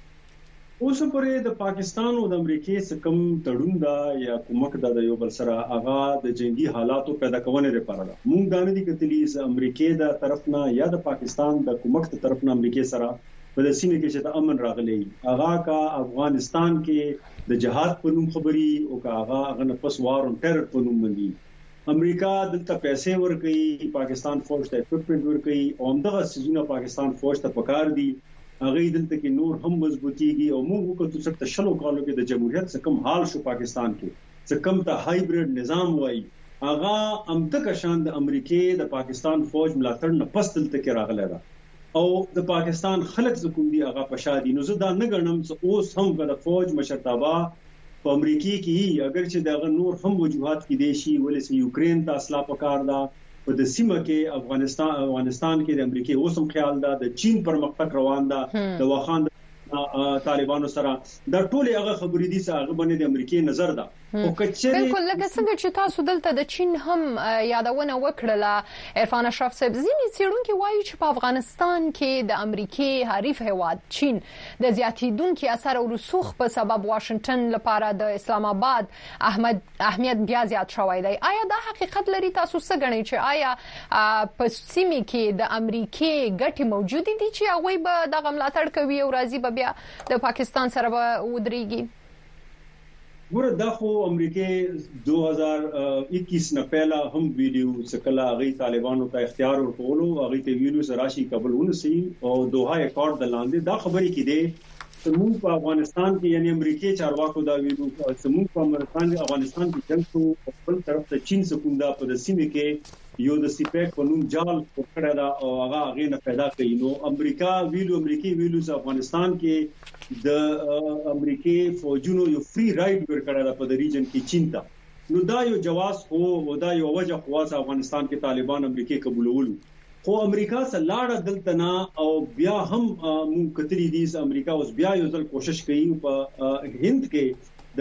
اوس پرې د پاکستان او د امریکای څخه کم تړون دا یا کومک دا د یو بل سره اغا د جنگي حالاتو پیدا کولو لپاره دا مونږ د امریکای کتلی ز امریکای د طرف نه یا د پاکستان د کومک د طرف نه امریکای سره په سیمه کې چې د امن راغلی اغا کا افغانستان کې د جهاد په نوم خبري او کا اغا غن پس وار او ټرر په نوم باندې امریکا دلته پیسې ورکړي پاکستان فوج ته اکوپمنٹ ورکړي او دغه سيزونه پاکستان فوج ته پکار دي هغه دلته کې نور هم مضبوطيږي او موږ کو څه څه شلو کالو کې د جمهوریت څخه کم حال شو پاکستان کې څه کم ته هایبرید نظام وایي هغه امتک شان د امریکای د پاکستان فوج ملاتړ نه پس دلته کې راغلی دا او د پاکستان خلک زکوم دي هغه پشادي نو زه دا نه ګڼم چې اوس هم د فوج مشرتابه په امریکای کې اگر چې دغه نور هم وجوهات کې دي شي ولې یوکرين ته اصلاح پکار ده په د سیمه کې افغانستان افغانستان کې د امریکای اوسم خیال ده د چین پرمختګ روان ده د واخان طالبانو سره دا ټول هغه خبرې دي چې هغه باندې د امریکای نظر ده او کچره بالکل لکه څنګه چې تاسو دلته د چین هم یادونه وکړه عرفان اشرف صاحب ځینې څېړونکو وایي چې په افغانستان کې د امریکای حریف هواد چین د زیاتیدونکو اثر او رسوخ په سبب واشنگټن لپاره د اسلام آباد احمد اهمیت بیا زیات شوی دی آیا دا حقیقت لري تاسو څه غنئ چې آیا په سیمه کې د امریکای ګټې موجود دي چې هغه به د ملاتړ کوي او راځي به بیا د پاکستان سره ودرېږي ګوره دا خو امریکای دو هزار اکیس نه پہلا هم ویډیو سکلا غي طالبانو ته اختیار ورکولو هغه ته ویلو سراشي قبول ونسي او دوها اکارډ د لاندې دا خبرې کړي سمون په افغانستان کې یعنی امریکای چارواکو دا ویلو سمون په افغانستان کې افغانستان کې جنگ شو خپل طرف ته چین سکوندا په سیمه کې یو د سیپیک په نوم جال پکړه دا او هغه هغه نه پیدا کړي نو امریکا ویلو امریکای ویلو افغانستان کې د امریکای فوجونو یو فری رائټ ورکړه دا په د ریجن کې چین ته نو دا یو جواز هو او دا یو وجه خواص افغانستان کې طالبان امریکای قبولول خو امریکا سره لاړه دلته نه او بیا هم مونږ کتلی دي امریکا اوس بیا یو ځل کوشش کوي په هند کې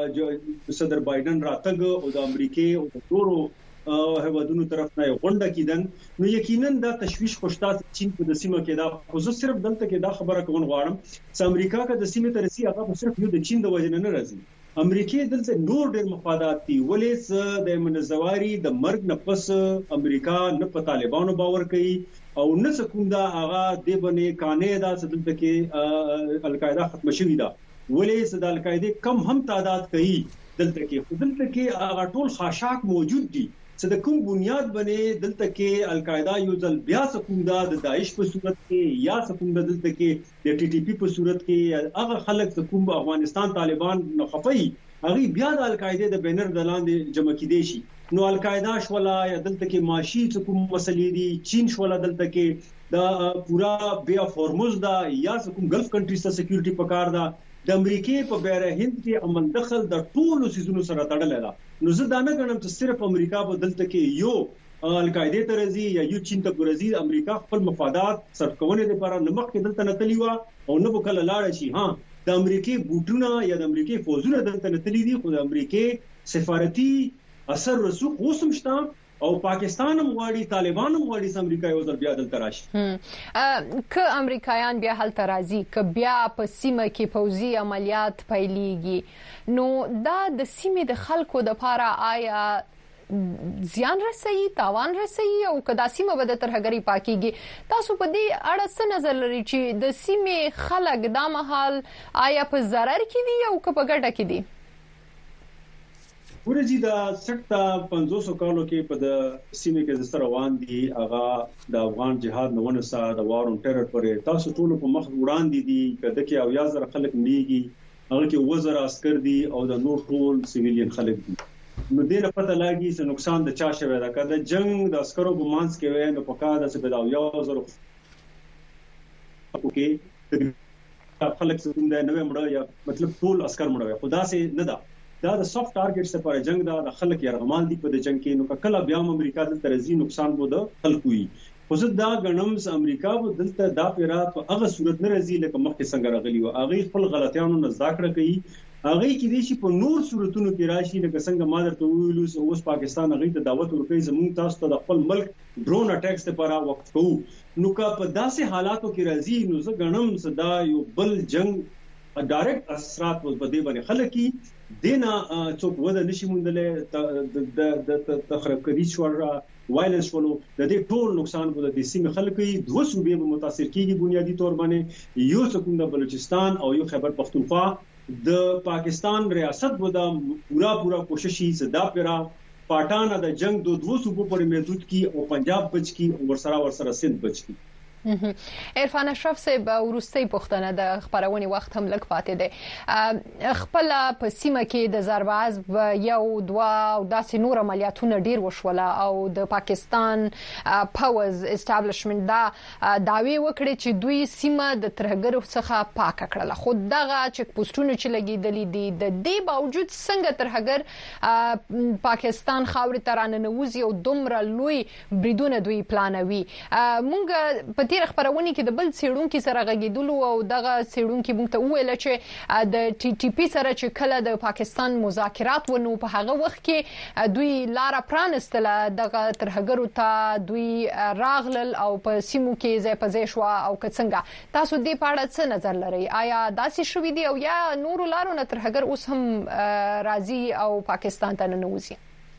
د صدر بایدن راتګ او د امریکای او د ټولو هوادونو طرف نه غونډه کیدن نو یقینا دا تشويش خوشتا چین په د سیمه کې دا خو زه صرف دلته کې دا خبره کوم غواړم چې امریکا کا د سیمه ترسي هغه صرف یو د چین د وجه نه راځي امریکای دلته نور ډېر مفادات دي ولې د منځواري د مرګ نه پس امریکا نه په طالبانو باور کوي او نه سکوندا هغه د بنې کانې دا دلته کې القاعده ختم شوې ده ولې د القاعده کم هم تعداد کوي دلته کې دلته کې هغه ټول خاشاک موجود دي چې د کوم بنیاد باندې دلته کې القاعده یو ځل بیا سکوندا د داعش په صورت کې یا سکوندا دلته کې د ټي ټي پی په صورت کې هغه خلک سکون په افغانستان طالبان نه خفي هغه بیا د القاعده د بینر د لاندې جمع کیدي شي نو القاعده شولا یا دلته کې ماشي کوم مسلې دي چین شولا دلته کې دا پورا بیا فورموز دا یا کوم ګلف کنټریز ته سکیورټي پکار دا د امریکای په بهر هند کې عمل دخل د ټولو سيزونو سره تړل ده نو زه دا نه غواړم چې صرف امریکا په دلته کې یو القاعده ترزي یا یو چین ته ګرځي امریکا خپل مفادات سرکونه لپاره نمک کې دلته نه تلی و او نه وکړه لاړ شي ها د امریکای بوټونه یا د امریکای فوجونه دلته نه تلی دي خو د امریکای سفارتي اثر رسوخ اوسم شته او پاکستان هم غواړي طالبان هم غواړي چې امریکا یو ځل بیا دلته راشي که امریکایان بیا هلته راځي که بیا په سیمه کې پوځي عملیات پیلېږي نو دا د سیمې د خلکو د لپاره آیا زیان رسېږي تاوان رسېږي او کدا سیمه به د ترهګری پاکيږي تاسو په دې اړه څه نظر لرئ چې د سیمې خلک د مهال آیا په ضرر کې دي او که په ګټه کې دي ورځي دا سټه پنځوس کالو کې په د سیمه کې زستر روان دي هغه د افغان جهاد نوونه سره د وار اون ټیرر پرې تاسو ټول په مخ وړاندې دي کده کې او یا زر خلک نیږي هغه کې وزر عسكر دي او د نور ټول سیویلین خلک دي نو دې نه پته لاګي چې نقصان د چا شوی دا کده جنگ د عسکرو په مانس کې وای نو په کار د څه بداو یا زر اوکي خلک څنګه د نوې مړه یا مطلب ټول عسكر مړه خدا سي نه دا دا د سافت ټارګټس لپاره جنگ دا د خلک یرغمال دي په د جنگ کې نو کله بیا امریکا د ترزی نقصان بو د خلکو وي خو زه دا غنمز امریکا و دلته دا پیرات په هغه صورت نه راځي لکه مخکې څنګه راغلی و هغه خپل غلطیانو نه ذکر کوي هغه کې دي چې په نور صورتونو کې راشي لکه څنګه ما درته ویلو اوس پاکستان هغه ته دعوت ورکړي زموږ تاسو ته د خپل ملک ډرون اٹیکس لپاره وقف کوو نو که په داسې حالاتو کې راځي نو زه غنم صدا یو بل جنگ ډایرکټ اثرات په دې باندې خلک کی دینا څوک ودا نشي مونډلې د د تخریب کړي شو وایلنس ولو د دې ټول نقصان په دې سیمه خلک کی دوه صوبې به متاثر کیږي بنیادی تور باندې یو څوک د بلوچستان او یو خیبر پختونخوا د پاکستان ریاست ودا پورا پورا کوشش هي صدا پیرا پټانا د جنگ د دوه صوبو پر محدود کی او پنجاب بچ کی او ورسره ورسره سند بچ کی عرفان اشرف صاحب ورستۍ پښتنه د خبرونې وخت هم لږ پاتې دی خپل په سیمه کې د زرباز یو دوا او داسې نور عملیاتونه ډیر وشوله او د پاکستان پاورز اسټابلیشمنت دا داوی وکړي چې دوی سیمه د ترهګرو څخه پاک کړل خو دغه چک پوسټونه چې لګیدلې دي د دې باوجود څنګه ترهګر پاکستان خاورې ترانه نوځي او دومره لوی بریدونه دوی پلانوي مونږ په تیر خبرونه کې د بل سیړونکو سره غږیدلو او دغه سیړونکو مونږ ته ویل چې د ټي ټي پی سره چې کله د پاکستان مذاکرات ونو په هغه وخت کې دوی لار پرانستله دغه ترهګرو ته دوی راغلل او په سیمو کې ځای په ځای شو او څنګه تاسو دې په اړه څه نظر لرئ آیا داسې شوې دي او یا نور لارو نه ترهګر اوس هم راځي او پاکستان ته نه نوځي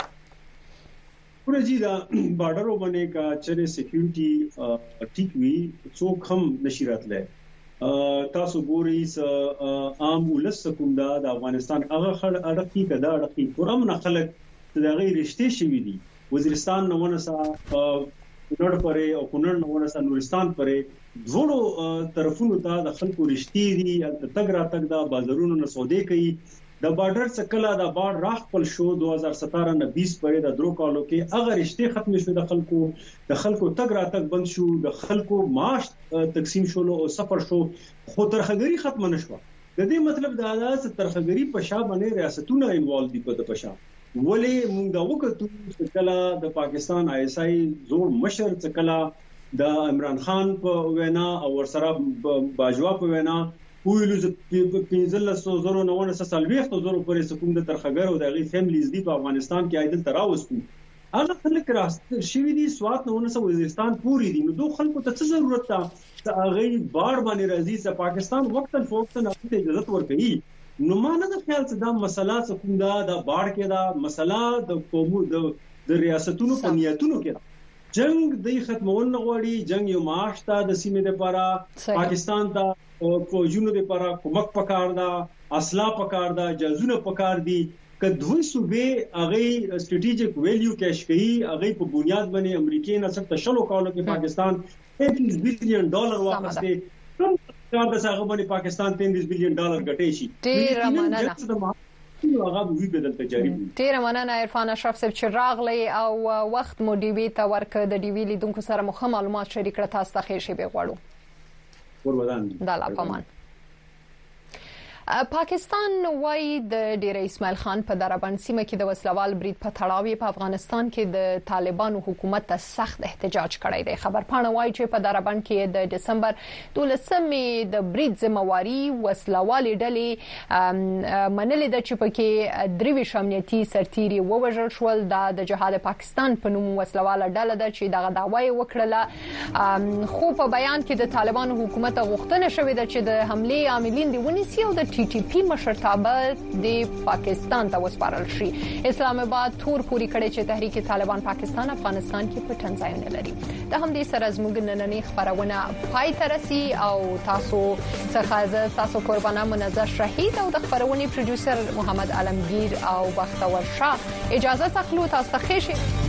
ورځي دا بارډر باندې کا چې سکیورټي ټیک وی څوک هم نشي راتله تاسو ګورئ س عام ولس کومدا د افغانستان هغه خړ اړخي کدا اړخي پرم نه خلک دغه رښتې شوی دي وزیرستان نوونه سا کونړ پرې او کونړ نوونه سا نورستان پرې دوړو طرفونو ته د خلکو رښتې دي تګ را تګ دا بازارونو نه سودې کوي د بارډر څخه د بار راخ خپل شو دوه هزار ستاره نه بیس پرې د درو کالو کې هغه رښتې ختم شو د خلکو د خلکو تګ را تګ بند شو د خلکو معاش تقسیم شول او سفر شو خو ترخګری ختم نشو د دې مطلب دا ده چې ترخګری په شا باندې ریاستونه انوالو دي په پښا ولې موږ دا وکړو چې کله د پاکستان آی اس آی زور مشر چې کله د عمران خان په وینا او ورسره باجوا په وینا ویلو چې پنځل سو زرو نوونه سالويخت زرو پورې سکوم د ترخګر او د غي فیملیز دی په افغانستان کې عادل تراوستو هغه خلک راست شوی دي سوات نوونه سو وزیرستان پوری دي نو دوه خلکو ته څه ضرورت ده چې هغه بار باندې راځي چې پاکستان وقتا فوقتا نه اجازه ورکړي نو ما نه خیال چې دا مسله سکوم دا د بار کې دا مسله د قومو د ریاستونو په نیتونو کې جنگ د ختمون غوړي جنگ یو معاش ته د سیمې لپاره پاکستان ته او فوجونو لپاره کومک پکار دا اصلاح پکار دا جزونه پکار دي کدوې صوبې هغه سټریټیجیک ویلیو کیش کوي هغه په بنیاد باندې امریکای نه څخه شلو کالو کې پاکستان پینتیس بلین ډالر واخیسته کوم کار د هغه باندې پاکستان پینتیس بلین ډالر ګټي شي ډیر مننه هغه وی بدل تجاري ډیر مننه عرفان اشرف صاحب چې راغلی او وخت مو ډي وی ته ورکړ د ډي وی لیدونکو سره مخه معلومات شریک کړه تاسو ته خیر شي به غواړو ورودان د لا پمان پاکستان وايي د ډیر اسماعیل خان په دربند سیمه کې د وسلوال برید په تړاو په افغانستان کې د طالبانو حکومت ته سخت احتجاج کړی دی خبرپاڼه وايي چې په دربند کې د دسمبر دولسمې د برید ذمہواری وسلوال ډلې منلې د چپکې دروي شامنيتي سرتيري ووژل شول د جهاد پاکستان په نوم وسلوال ډله د چې دغه داوای وکړه خو په بیان کې د طالبانو حکومت غوښتنه شوې ده چې د حمله عاملین دی ونیسي او د ټي ټي پی مشرتابه د پاکستان ته وسپارل شي. اسلام آباد تور پوری کړي چې تحریک طالبان پاکستان افغانستان کې پټن ځایونه لري. د همدې سره زموږ نننۍ خبرونه پای ته رسي او تاسو څخه تاسو قربانه منزه شهید او د خبرونې پروډوسر محمد عالمگیر او بختور شاه اجازه تخلو تاسو ته خیر.